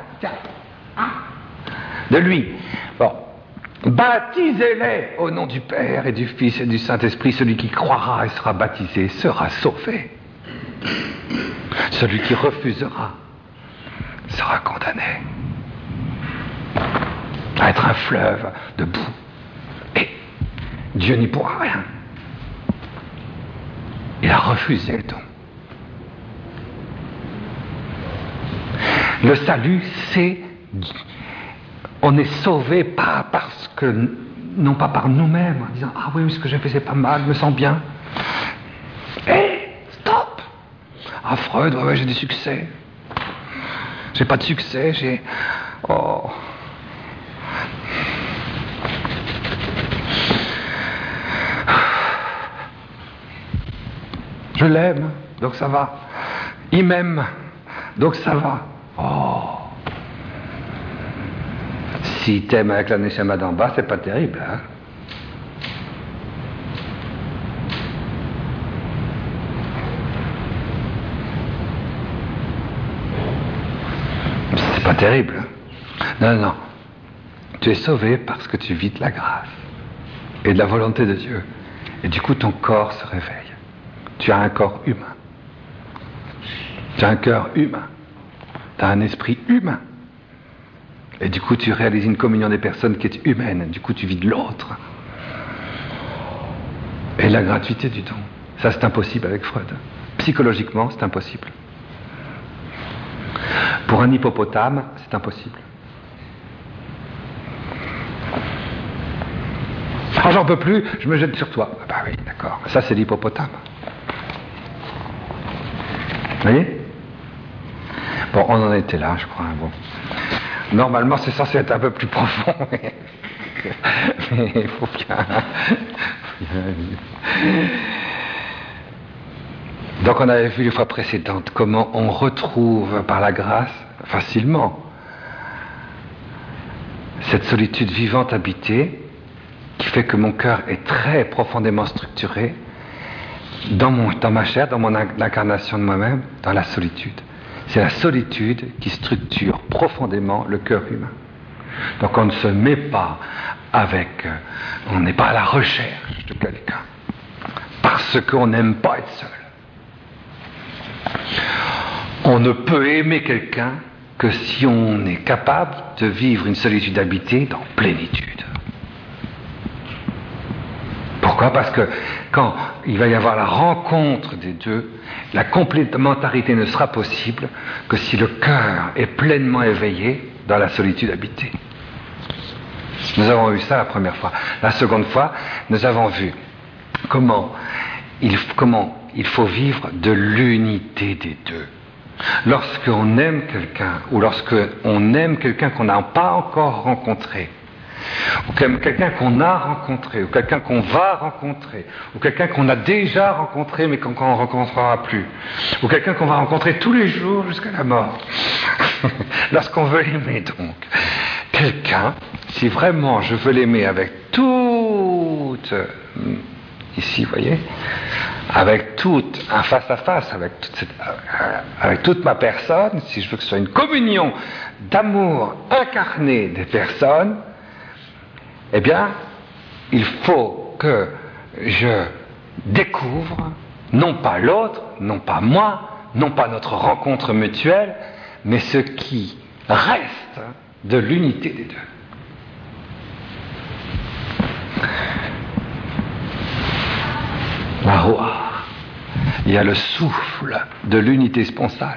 de lui. Bon, baptisez-les au nom du Père et du Fils et du Saint-Esprit. Celui qui croira et sera baptisé sera sauvé. Celui qui refusera sera condamné à être un fleuve de boue. Dieu n'y pourra rien. Il a refusé le don. Le salut, c'est... On est sauvé pas parce que... Non pas par nous-mêmes, en disant « Ah oui, ce que j'ai fait, c'est pas mal, je me sens bien. » Stop! Ah, Freud, ouais, j'ai du succès. J'ai pas de succès, j'ai... Oh... Je l'aime, donc ça va. Il m'aime, donc ça va. Oh. Si t'aimes avec la neshama d'en bas, c'est pas terrible, hein. C'est pas terrible. Non, non. Tu es sauvé parce que tu vis de la grâce et de la volonté de Dieu. Et du coup, ton corps se réveille. Tu as un corps humain. Tu as un cœur humain. Tu as un esprit humain. Et du coup, tu réalises une communion des personnes qui est humaine. Du coup, tu vis de l'autre. Et la gratuité du don. Ça, c'est impossible avec Freud. Psychologiquement, c'est impossible. Pour un hippopotame, c'est impossible. Ah, j'en peux plus, je me jette sur toi. Ah bah oui, d'accord. Ça, c'est l'hippopotame. Vous voyez? Bon, on en était là, je crois. Bon. Normalement, c'est censé être un peu plus profond. Il faut bien. Donc on avait vu les fois précédentes comment on retrouve par la grâce facilement cette solitude vivante habitée qui fait que mon cœur est très profondément structuré dans ma chair, dans mon incarnation de moi-même, dans la solitude. C'est la solitude qui structure profondément le cœur humain. Donc on ne se met pas on n'est pas à la recherche de quelqu'un parce qu'on n'aime pas être seul. On ne peut aimer quelqu'un que si on est capable de vivre une solitude habitée dans plénitude. Pourquoi ? Parce que quand il va y avoir la rencontre des deux, la complémentarité ne sera possible que si le cœur est pleinement éveillé dans la solitude habitée. Nous avons vu ça la première fois. La seconde fois, nous avons vu comment il faut vivre de l'unité des deux. Lorsqu'on aime quelqu'un, ou lorsqu'on aime quelqu'un qu'on n'a pas encore rencontré, ou quelqu'un qu'on a rencontré, ou quelqu'un qu'on va rencontrer, ou quelqu'un qu'on a déjà rencontré mais qu'on ne rencontrera plus, ou quelqu'un qu'on va rencontrer tous les jours jusqu'à la mort. Lorsqu'on veut aimer donc quelqu'un, si vraiment je veux l'aimer avec toute, ici vous voyez, avec toute un face-à-face, avec toute ma personne, si je veux que ce soit une communion d'amour incarné des personnes, eh bien, il faut que je découvre, non pas l'autre, non pas moi, non pas notre rencontre mutuelle, mais ce qui reste de l'unité des deux. La Roha. Il y a le souffle de l'unité sponsale.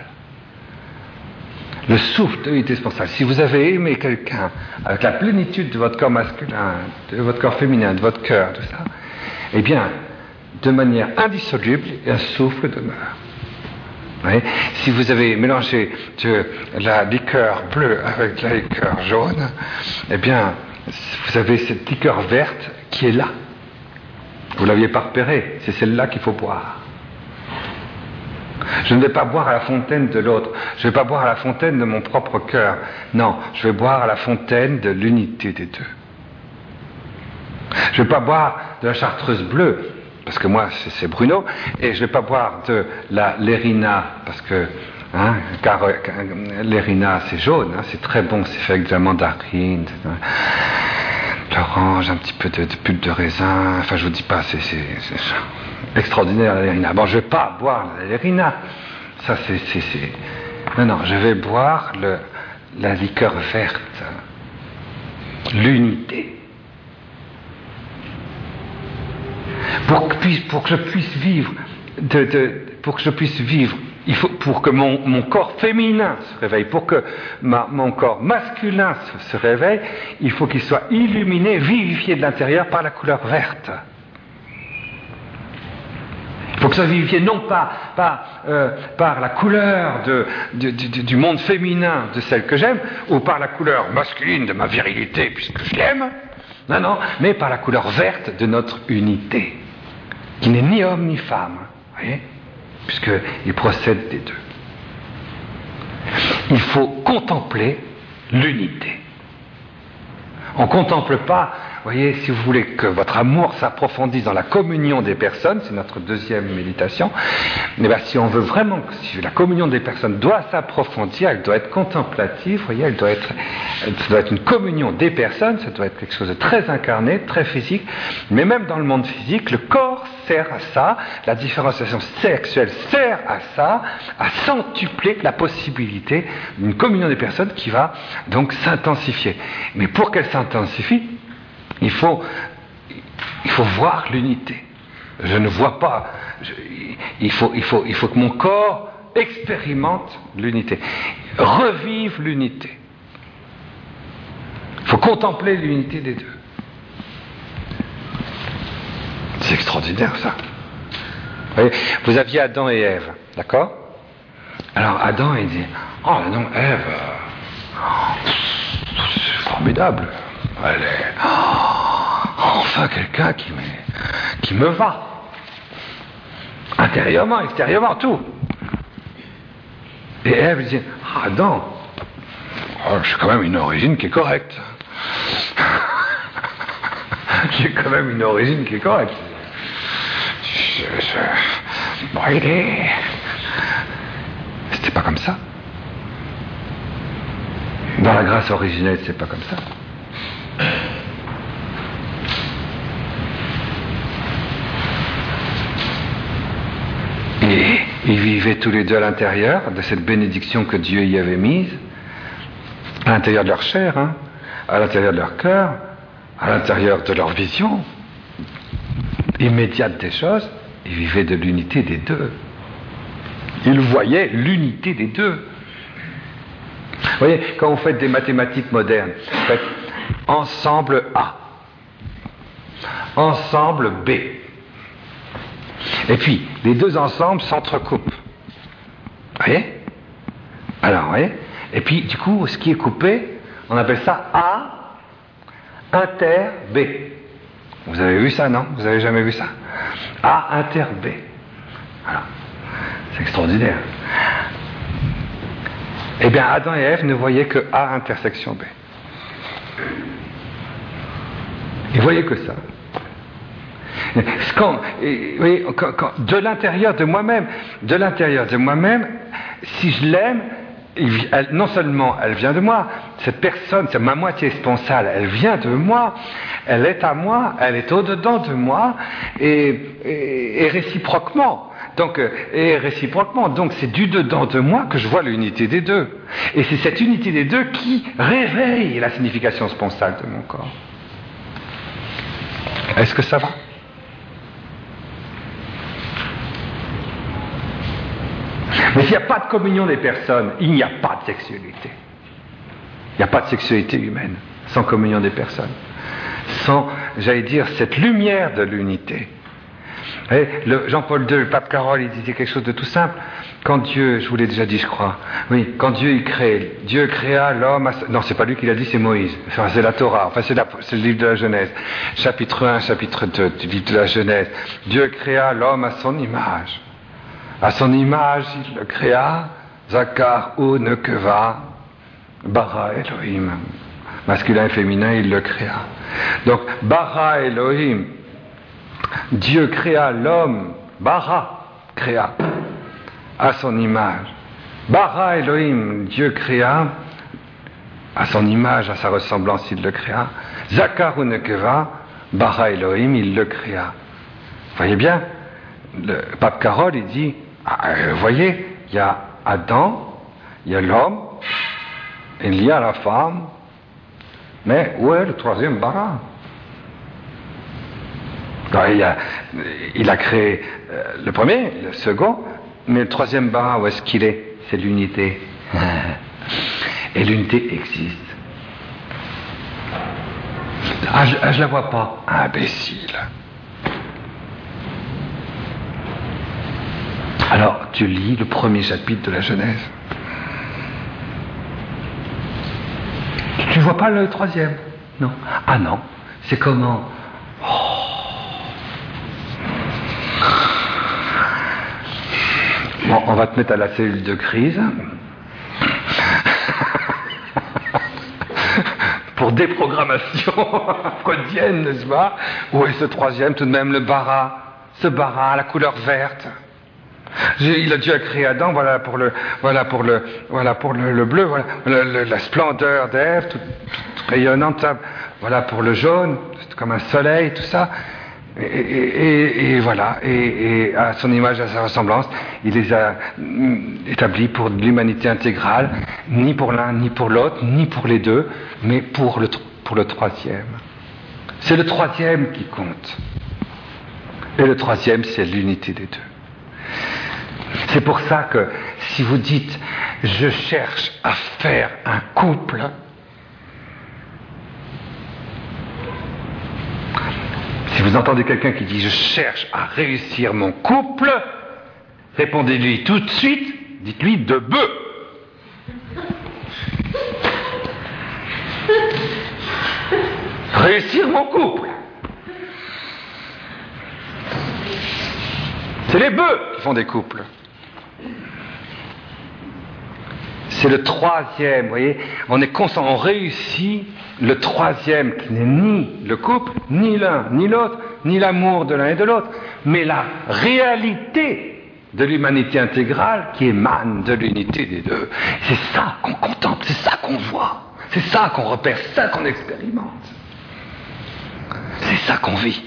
Le souffle de l'unité sponsale. Si vous avez aimé quelqu'un avec la plénitude de votre corps masculin, de votre corps féminin, de votre cœur, tout ça, eh bien, de manière indissoluble, un souffle demeure. Oui. Si vous avez mélangé la liqueur bleue avec la liqueur jaune, eh bien, vous avez cette liqueur verte qui est là. Vous ne l'aviez pas repérée, c'est celle-là qu'il faut boire. Je ne vais pas boire à la fontaine de l'autre, je ne vais pas boire à la fontaine de mon propre cœur. Non, je vais boire à la fontaine de l'unité des deux. Je ne vais pas boire de la chartreuse bleue, parce que moi c'est Bruno, et je ne vais pas boire de la Lérina, parce que car l'Érina c'est jaune, c'est très bon, c'est fait avec de la mandarine, de l'orange, un petit peu de pulpe de raisin, enfin je vous dis pas, c'est extraordinaire la Lérina. Bon, je ne vais pas boire la Lérina, ça c'est... Non, je vais boire la liqueur verte, l'unité. Pour que je puisse vivre, il faut, pour que mon corps féminin se réveille, pour que mon corps masculin se réveille, il faut qu'il soit illuminé, vivifié de l'intérieur par la couleur verte. Il faut que ça soit vivifié non pas par la couleur du monde féminin de celle que j'aime, ou par la couleur masculine de ma virilité puisque je l'aime, non, mais par la couleur verte de notre unité, qui n'est ni homme ni femme, vous voyez, puisqu'il procède des deux. Il faut contempler l'unité. On ne contemple pas, vous voyez, si vous voulez que votre amour s'approfondisse dans la communion des personnes, c'est notre deuxième méditation, mais bien, si on veut vraiment, si la communion des personnes doit s'approfondir, elle doit être contemplative, vous voyez, ça doit être une communion des personnes, ça doit être quelque chose de très incarné, très physique, mais même dans le monde physique, le corps sert à ça, la différenciation sexuelle sert à ça, à centupler la possibilité d'une communion des personnes qui va donc s'intensifier. Mais pour qu'elle s'intensifie, il faut voir l'unité. Je ne vois pas. Il faut que mon corps expérimente l'unité, revive l'unité. Il faut contempler l'unité des deux. C'est extraordinaire ça. Vous aviez Adam et Ève, d'accord ? Alors Adam il dit, oh non, Ève, c'est formidable. enfin quelqu'un qui me va. Intérieurement, extérieurement, tout. Et Ève dit, Adam, j'ai quand même une origine qui est correcte. J'ai quand même une origine qui est correcte. Bon, c'était pas comme ça. Dans la grâce originelle, c'est pas comme ça. Et ils vivaient tous les deux à l'intérieur de cette bénédiction que Dieu y avait mise, à l'intérieur de leur chair, hein, à l'intérieur de leur cœur, à l'intérieur de leur vision immédiate des choses. Ils vivaient de l'unité des deux. Ils voyaient l'unité des deux. Vous voyez, quand vous faites des mathématiques modernes, vous faites ensemble A, ensemble B. Et puis, les deux ensembles s'entrecoupent. Vous voyez? Alors, vous voyez? Et puis, du coup, ce qui est coupé, on appelle ça A inter B. Vous avez vu ça, non? Vous avez jamais vu ça? A inter B. Voilà. C'est extraordinaire. Eh bien, Adam et Ève ne voyaient que A intersection B. Ils voyaient que ça. De l'intérieur de moi-même, si je l'aime, non seulement elle vient de moi, cette personne, c'est ma moitié sponsale, elle vient de moi, elle est à moi, elle est au-dedans de moi, et réciproquement. Donc c'est du dedans de moi que je vois l'unité des deux. Et c'est cette unité des deux qui réveille la signification sponsale de mon corps. Est-ce que ça va? Mais s'il n'y a pas de communion des personnes, il n'y a pas de sexualité. Il n'y a pas de sexualité humaine sans communion des personnes. Sans, j'allais dire, cette lumière de l'unité. Jean-Paul II, le pape Carole, il disait quelque chose de tout simple. Quand Dieu, je vous l'ai déjà dit, je crois, oui, quand Dieu créa l'homme, non, c'est pas lui qui l'a dit, c'est Moïse. Enfin, c'est la Torah, enfin, c'est le livre de la Genèse. Chapitre 1, chapitre 2 du livre de la Genèse. Dieu créa l'homme à son image. À son image, il le créa, Zakar ou Nekeva, Bara Elohim. Masculin et féminin, il le créa. Donc, Bara Elohim, Dieu créa l'homme, Bara créa, à son image. Bara Elohim, Dieu créa, à son image, à sa ressemblance, il le créa. Zakar ou Nekeva, Bara Elohim, il le créa. Vous voyez bien, le pape Carole, il dit, vous voyez, il y a Adam, il y a l'homme, il y a la femme, mais où est le troisième bara? Il a créé le premier, le second, mais le troisième bara, où est-ce qu'il est? C'est l'unité. Et l'unité existe. Je la vois pas. Imbécile. Alors, tu lis le premier chapitre de la Genèse. Tu ne vois pas le troisième? Non. Ah non. C'est comment? Bon, on va te mettre à la cellule de crise. Pour déprogrammation freudienne, n'est-ce pas? Où est ce troisième, tout de même, le bara? Ce bara à la couleur verte. Dieu a créé Adam, voilà pour le bleu, voilà, la splendeur d'Ève, toute rayonnante, voilà pour le jaune, comme un soleil, tout ça. Et voilà, et à son image, à sa ressemblance, il les a établis pour l'humanité intégrale, ni pour l'un, ni pour l'autre, ni pour les deux, mais pour le troisième. C'est le troisième qui compte. Et le troisième, c'est l'unité des deux. C'est pour ça que si vous dites « je cherche à faire un couple », si vous entendez quelqu'un qui dit « je cherche à réussir mon couple », répondez-lui tout de suite, dites-lui « de bœuf ». Réussir mon couple. C'est les bœufs qui font des couples. C'est le troisième, vous voyez, on réussit le troisième qui n'est ni le couple, ni l'un, ni l'autre, ni l'amour de l'un et de l'autre, mais la réalité de l'humanité intégrale qui émane de l'unité des deux. C'est ça qu'on contemple, c'est ça qu'on voit, c'est ça qu'on repère, c'est ça qu'on expérimente. C'est ça qu'on vit.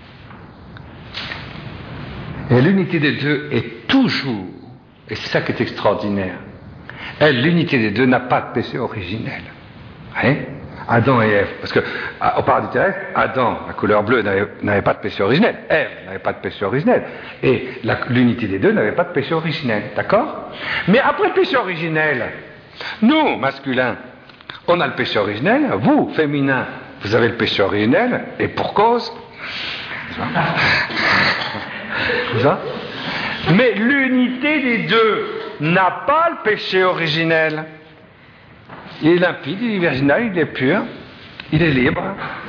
Et l'unité des deux est toujours, et c'est ça qui est extraordinaire, l'unité des deux n'a pas de péché originel. Hein? Adam et Ève, parce que au paradis terrestre, Adam, la couleur bleue, n'avait pas de péché originel, Ève n'avait pas de péché originel, et l'unité des deux n'avait pas de péché originel, d'accord? Mais après le péché originel, nous, masculins, on a le péché originel, vous, féminins, vous avez le péché originel, et pour cause. Ça? Mais l'unité des deux n'a pas le péché originel. Il est limpide, il est virginal, il est pur, il est libre.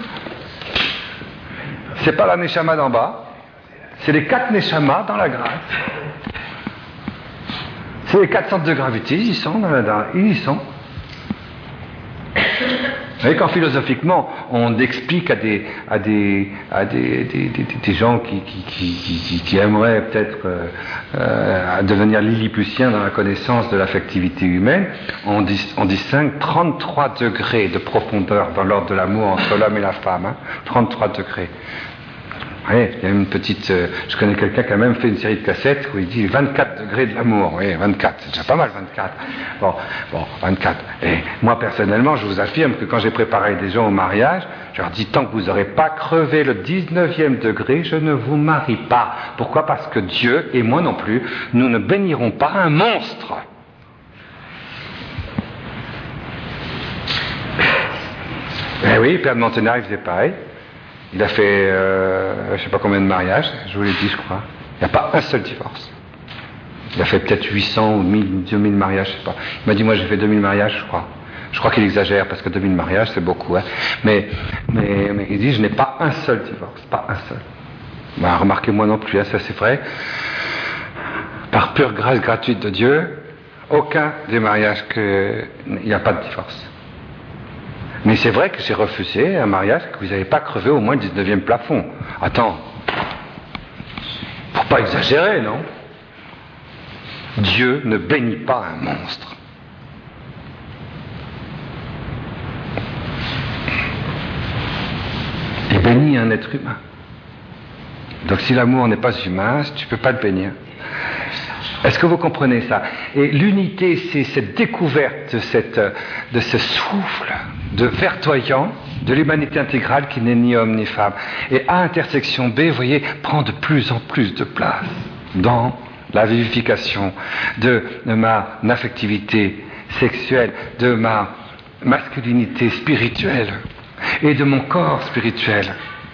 C'est pas la Neshama d'en bas, c'est les 4 Neshamas dans la grâce. C'est les 4 centres de gravité, ils y sont, ils y sont. Vous voyez, quand philosophiquement on explique à des gens qui aimeraient peut-être devenir lilliputiens dans la connaissance de l'affectivité humaine, on distingue 33 degrés de profondeur dans l'ordre de l'amour entre l'homme et la femme, hein, 33 degrés. Oui, il y a une petite. Je connais quelqu'un qui a même fait une série de cassettes où il dit 24 degrés de l'amour. Oui, 24, c'est déjà pas mal, 24. Bon, 24. Et moi, personnellement, je vous affirme que quand j'ai préparé des gens au mariage, je leur dis tant que vous n'aurez pas crevé le 19e degré, je ne vous marie pas. Pourquoi? Parce que Dieu, et moi non plus, nous ne bénirons pas un monstre. Eh oui, Père de Montenard, il faisait pareil. Il a fait, je ne sais pas combien de mariages, je vous l'ai dit, je crois. Il n'y a pas un seul divorce. Il a fait peut-être 800 ou 1000, 2000 mariages, je ne sais pas. Il m'a dit, moi j'ai fait 2000 mariages, je crois. Je crois qu'il exagère, parce que 2000 mariages, c'est beaucoup. Hein. Mais il dit, je n'ai pas un seul divorce, pas un seul. Ben, remarquez, moi non plus, hein, ça c'est vrai. Par pure grâce gratuite de Dieu, aucun des mariages il n'y a pas de divorce. Mais c'est vrai que j'ai refusé un mariage que vous n'avez pas crevé au moins le 19e plafond. Attends, faut pas exagérer, non? Dieu ne bénit pas un monstre. Il bénit un être humain. Donc si l'amour n'est pas humain, tu ne peux pas le bénir. Est-ce que vous comprenez ça? Et l'unité, c'est cette découverte de ce souffle de verdoyant de l'humanité intégrale qui n'est ni homme ni femme. Et à intersection B, vous voyez, prend de plus en plus de place dans la vivification de ma affectivité sexuelle, de ma masculinité spirituelle et de mon corps spirituel.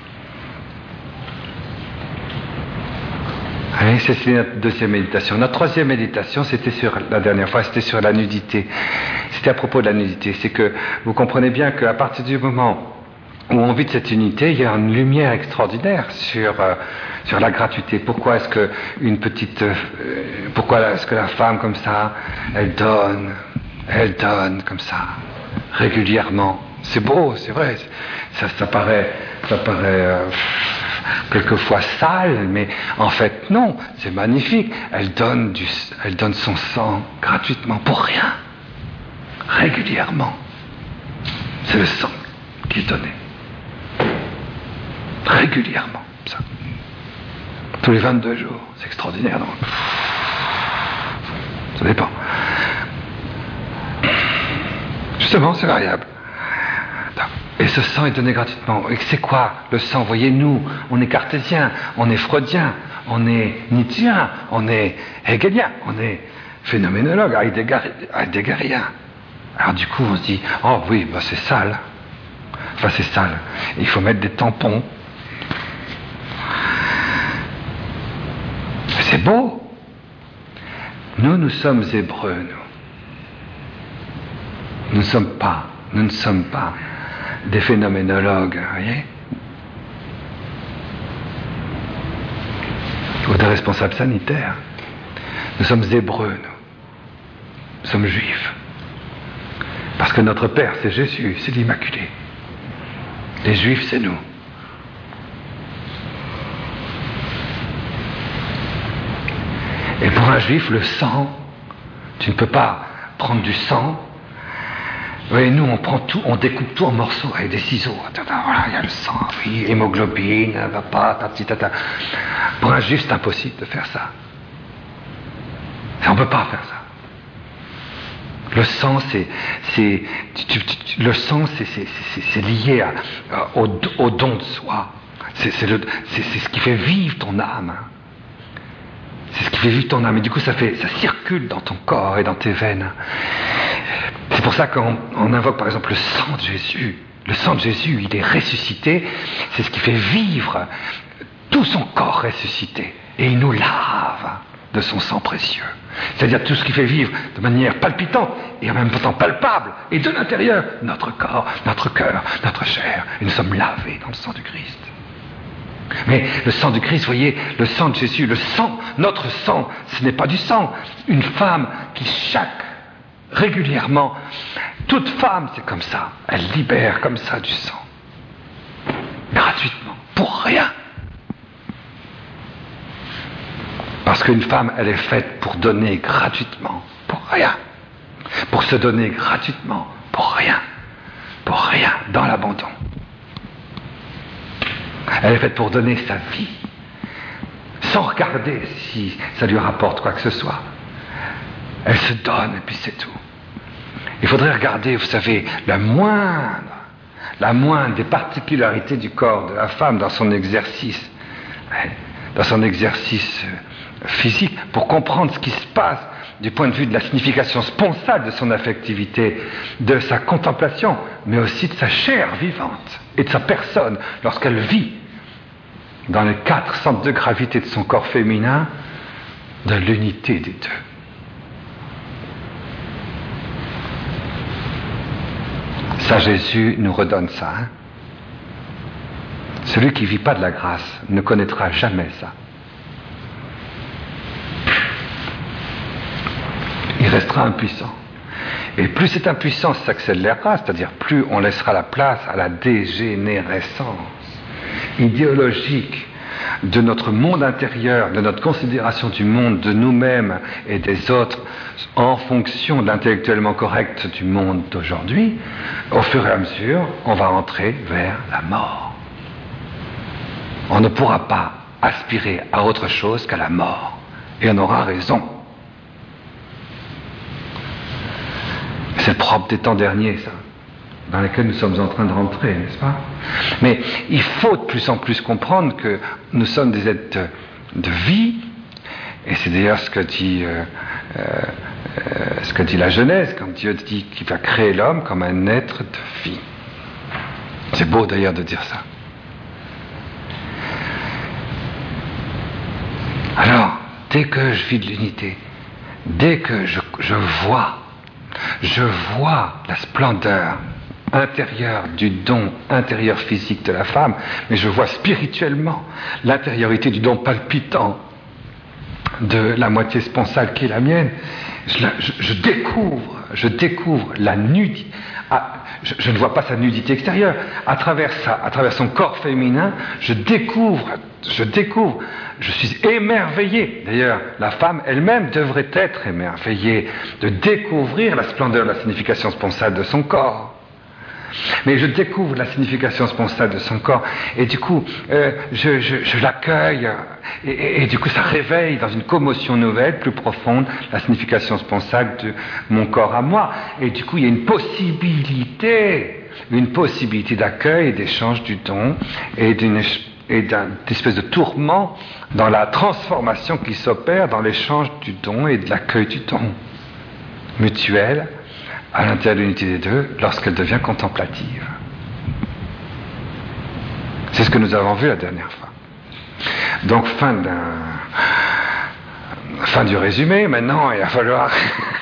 Allez, c'est notre deuxième méditation. Notre troisième méditation, la dernière fois, c'était sur la nudité. C'était à propos de la nudité. C'est que vous comprenez bien qu'à partir du moment où on vit de cette unité, il y a une lumière extraordinaire sur la gratuité. Pourquoi est-ce que pourquoi est-ce que la femme comme ça, elle donne comme ça, régulièrement. C'est beau, c'est vrai. Ça paraît quelquefois sale, mais en fait non, c'est magnifique. Elle donne son sang gratuitement pour rien, régulièrement. C'est le sang qui est donné régulièrement, ça. Tous les 22 jours, c'est extraordinaire, non? Ça dépend. Justement, c'est variable. Et ce sang est donné gratuitement. Et c'est quoi le sang? Voyez, nous, on est cartésien, on est freudien, on est nietzschéen, on est hegelien, on est phénoménologue, heideggerien. Alors du coup, on se dit, oh oui, bah c'est sale. Enfin, c'est sale. Il faut mettre des tampons. C'est beau. Nous sommes hébreux, nous. Nous ne sommes pas des phénoménologues, vous voyez? responsable sanitaire. Nous sommes Hébreux, nous. Nous sommes Juifs. Parce que notre Père, c'est Jésus, c'est l'Immaculé. Les Juifs, c'est nous. Et pour un Juif, le sang, tu ne peux pas prendre du sang. Oui, nous, on prend tout, on découpe tout en morceaux avec des ciseaux. Voilà, il y a le sang, oui, hémoglobine, tata. Pour un Juif, c'est impossible de faire ça. Et on ne peut pas faire ça. Le sang, c'est lié au don de soi. C'est ce qui fait vivre ton âme. C'est ce qui fait vivre ton âme. Et du coup, ça circule dans ton corps et dans tes veines. C'est pour ça qu'on invoque, par exemple, le sang de Jésus. Le sang de Jésus, il est ressuscité. C'est ce qui fait vivre tout son corps ressuscité. Et il nous lave de son sang précieux. C'est-à-dire tout ce qui fait vivre de manière palpitante et en même temps palpable, et de l'intérieur, notre corps, notre cœur, notre chair. Et nous sommes lavés dans le sang du Christ. Mais le sang du Christ, vous voyez, le sang de Jésus, le sang, notre sang, ce n'est pas du sang. Une femme qui régulièrement, toute femme, c'est comme ça, elle libère comme ça du sang. Gratuitement, pour rien. Parce qu'une femme, elle est faite pour donner gratuitement, pour rien. Pour se donner gratuitement, pour rien. Pour rien, dans l'abandon. Elle est faite pour donner sa vie, sans regarder si ça lui rapporte quoi que ce soit. Elle se donne et puis c'est tout. Il faudrait regarder, vous savez, la moindre des particularités du corps de la femme dans son exercice, physique, pour comprendre ce qui se passe du point de vue de la signification sponsale de son affectivité, de sa contemplation, mais aussi de sa chair vivante et de sa personne lorsqu'elle vit dans les 4 centres de gravité de son corps féminin, de l'unité des deux. Ça, Jésus nous redonne ça. Celui qui ne vit pas de la grâce ne connaîtra jamais ça. Il restera impuissant. Et plus cette impuissance s'accélérera, c'est-à-dire plus on laissera la place à la dégénérescence idéologique de notre monde intérieur, de notre considération du monde, de nous-mêmes et des autres, en fonction de l'intellectuellement correct du monde d'aujourd'hui, au fur et à mesure, on va entrer vers la mort. On ne pourra pas aspirer à autre chose qu'à la mort. Et on aura raison. C'est le propre des temps derniers, ça, dans lesquels nous sommes en train de rentrer, n'est-ce pas? Mais il faut de plus en plus comprendre que nous sommes des êtres de vie, et c'est d'ailleurs ce que dit la Genèse, quand Dieu dit qu'il va créer l'homme comme un être de vie. C'est beau d'ailleurs de dire ça. Alors, dès que je vis de l'unité, dès que je vois la splendeur intérieure du don intérieur physique de la femme, mais je vois spirituellement l'intériorité du don palpitant de la moitié sponsale qui est la mienne. Je découvre la nudité. Je ne vois pas sa nudité extérieure. À travers son corps féminin, je découvre, je suis émerveillé. D'ailleurs, la femme elle-même devrait être émerveillée de découvrir la splendeur, la signification sponsale de son corps. Mais je découvre la signification sponsale de son corps, et du coup, je l'accueille, et du coup, ça réveille dans une commotion nouvelle, plus profonde, la signification sponsale de mon corps à moi. Et du coup, il y a une possibilité d'accueil et d'échange du don, et d'une espèce de tourment dans la transformation qui s'opère dans l'échange du don et de l'accueil du don mutuel à l'intérieur de l'unité des deux lorsqu'elle devient contemplative. C'est ce que nous avons vu la dernière fois. Donc fin du résumé. Maintenant il va falloir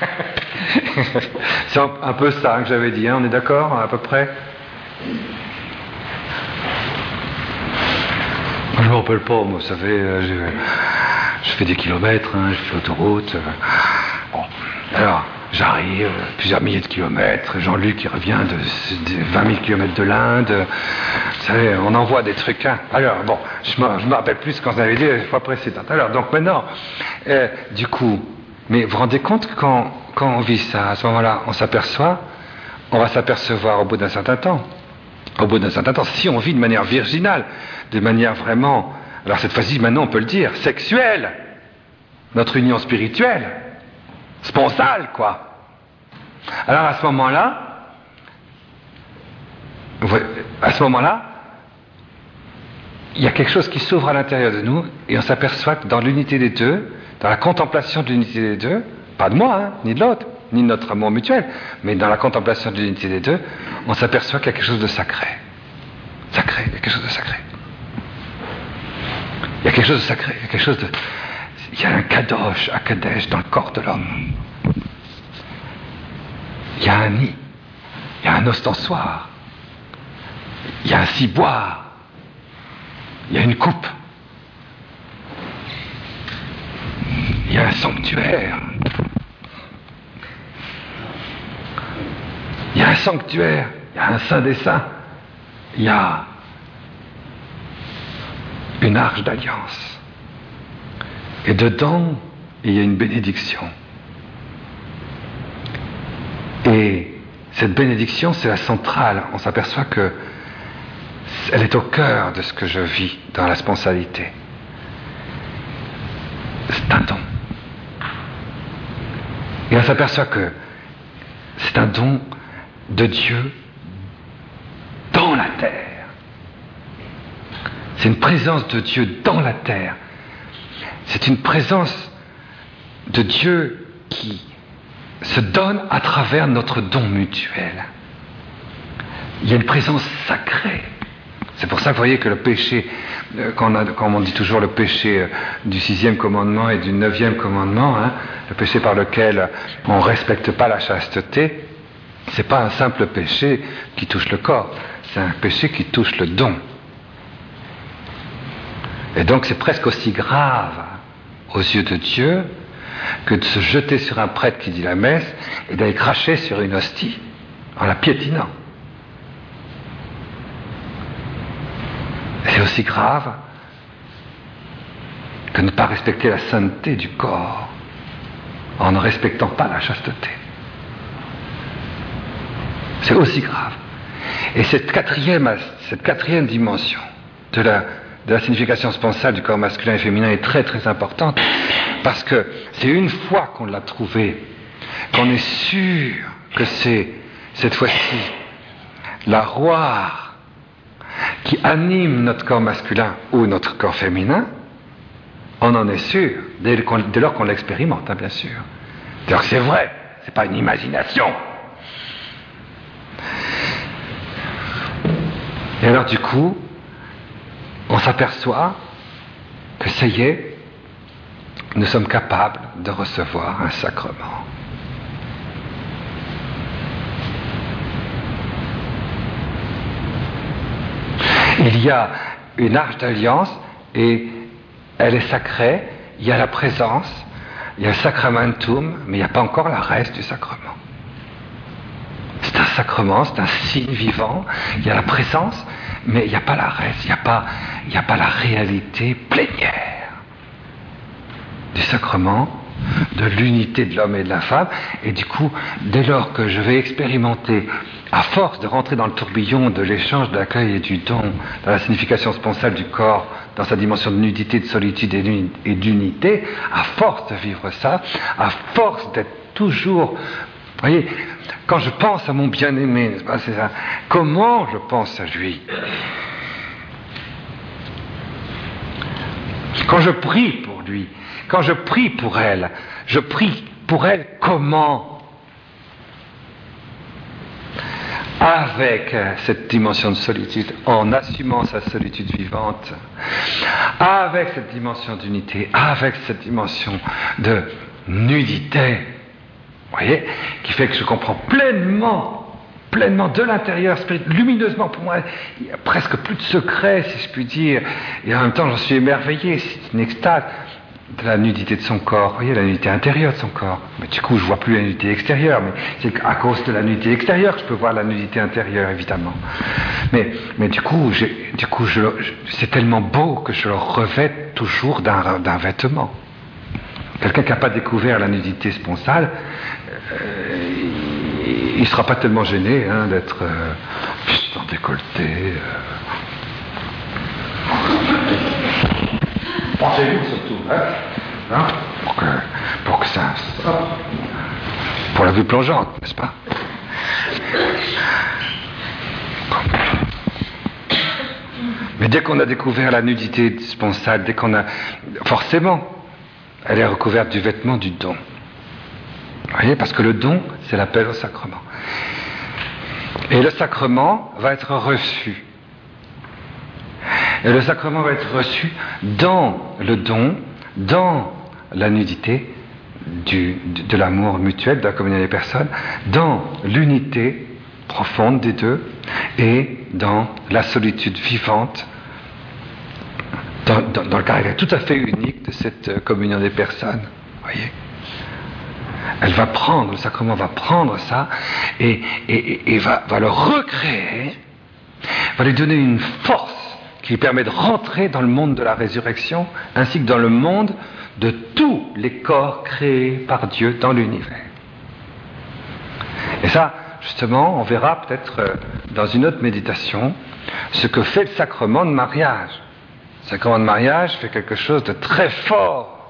c'est un peu ça que j'avais dit, hein, on est d'accord à peu près? Je ne me rappelle pas, moi, vous savez, je fais des kilomètres, hein, je fais l'autoroute. Bon, alors, j'arrive, plusieurs milliers de kilomètres. Jean-Luc, qui revient de 20 000 kilomètres de l'Inde. Vous savez, on envoie des trucs. Hein. Alors, bon, je me rappelle plus quand on avait dit la fois précédente. Alors, donc maintenant, du coup, mais vous vous rendez compte que quand on vit ça, à ce moment-là, on va s'apercevoir au bout d'un certain temps. Au bout d'un certain temps, si on vit de manière virginale, de manière vraiment, alors cette fois-ci, maintenant on peut le dire, sexuelle, notre union spirituelle, sponsale, quoi. Alors à ce moment-là, il y a quelque chose qui s'ouvre à l'intérieur de nous, et on s'aperçoit que dans l'unité des deux, dans la contemplation de l'unité des deux, pas de moi, hein, ni de l'autre, ni de notre amour mutuel, mais dans la contemplation de l'unité des deux, on s'aperçoit qu'il y a quelque chose de sacré. Sacré, il y a quelque chose de sacré. Il y a quelque chose de sacré, il y a quelque chose de... Il y a un kadesh dans le corps de l'homme. Il y a un nid, il y a un ostensoir, il y a un ciboire, il y a une coupe, il y a un sanctuaire. Il y a un sanctuaire, il y a un saint des saints, il y a une arche d'alliance. Et dedans, il y a une bénédiction. Et cette bénédiction, c'est la centrale. On s'aperçoit que elle est au cœur de ce que je vis dans la sponsalité. C'est un don. Et on s'aperçoit que c'est un don de Dieu dans la terre. C'est une présence de Dieu dans la terre. C'est une présence de Dieu qui se donne à travers notre don mutuel. Il y a une présence sacrée. C'est pour ça que vous voyez que le péché, comme on dit toujours le péché du 6e commandement et du 9e commandement, hein, le péché par lequel on ne respecte pas la chasteté, c'est pas un simple péché qui touche le corps, c'est un péché qui touche le don. Et donc c'est presque aussi grave aux yeux de Dieu que de se jeter sur un prêtre qui dit la messe et d'aller cracher sur une hostie en la piétinant. C'est aussi grave que ne pas respecter la sainteté du corps en ne respectant pas la chasteté. C'est aussi grave. Et cette quatrième dimension de la signification sponsale du corps masculin et féminin est très très importante, parce que c'est une fois qu'on l'a trouvée, qu'on est sûr que c'est cette fois-ci la roire qui anime notre corps masculin ou notre corps féminin, on en est sûr dès lors qu'on l'expérimente, hein, bien sûr. Dès lors que c'est vrai, c'est pas une imagination. Et alors du coup, on s'aperçoit que ça y est, nous sommes capables de recevoir un sacrement. Il y a une arche d'alliance et elle est sacrée, il y a la présence, il y a le sacramentum, mais il n'y a pas encore la reste du sacrement. C'est un sacrement, c'est un signe vivant, il y a la présence, mais il n'y a pas la reste, il n'y a pas la réalité plénière du sacrement, de l'unité de l'homme et de la femme. Et du coup, dès lors que je vais expérimenter, à force de rentrer dans le tourbillon de l'échange, de l'accueil et du don, dans la signification sponsale du corps, dans sa dimension de nudité, de solitude et d'unité, à force de vivre ça, à force d'être toujours... Vous voyez, quand je pense à mon bien-aimé, n'est-ce pas, c'est ça, comment je pense à lui? Quand je prie pour lui, quand je prie pour elle, je prie pour elle comment? Avec cette dimension de solitude, en assumant sa solitude vivante, avec cette dimension d'unité, avec cette dimension de nudité, vous voyez, qui fait que je comprends pleinement de l'intérieur, lumineusement, pour moi, il n'y a presque plus de secret, si je puis dire, et en même temps j'en suis émerveillé, c'est une extase, de la nudité de son corps, vous voyez, la nudité intérieure de son corps. Mais du coup, je vois plus la nudité extérieure, mais c'est à cause de la nudité extérieure que je peux voir la nudité intérieure, évidemment. Mais du coup, c'est tellement beau que je le revête toujours d'un vêtement. Quelqu'un qui n'a pas découvert la nudité sponsale, il ne sera pas tellement gêné d'être en décolleté. Pensez-vous surtout, pour que ça... Pour la vue plongeante, n'est-ce pas? Mais dès qu'on a découvert la nudité sponsale, dès qu'on a... Forcément, elle est recouverte du vêtement du don. Vous voyez, parce que le don, c'est l'appel au sacrement. Et le sacrement va être reçu. Et le sacrement va être reçu dans le don, dans la nudité de l'amour mutuel, de la communion des personnes, dans l'unité profonde des deux et dans la solitude vivante, dans le caractère tout à fait unique de cette communion des personnes. Voyez, elle va prendre, le sacrement va prendre ça et va le recréer, va lui donner une force qui lui permet de rentrer dans le monde de la résurrection, ainsi que dans le monde de tous les corps créés par Dieu dans l'univers. Et ça, justement, on verra peut-être dans une autre méditation ce que fait le sacrement de mariage. Le sacrement de mariage fait quelque chose de très fort,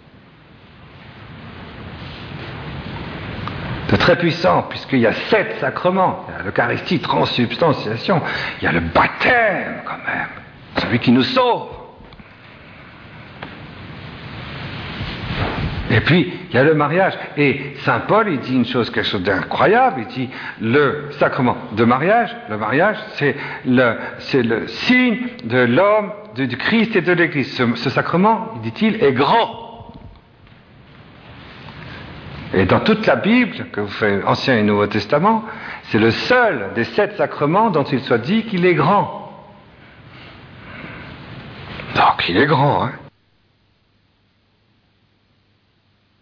de très puissant, puisqu'il y a 7 sacrements. Il y a l'Eucharistie, transsubstantiation, il y a le baptême quand même, celui qui nous sauve. Et puis, il y a le mariage. Et Saint Paul, il dit quelque chose d'incroyable. Il dit, le sacrement de mariage, le mariage, c'est le signe de l'homme, du Christ et de l'Église. Ce sacrement, dit-il, est grand. Et dans toute la Bible, que vous faites Ancien et Nouveau Testament, c'est le seul des 7 sacrements dont il soit dit qu'il est grand. Donc, il est grand, hein.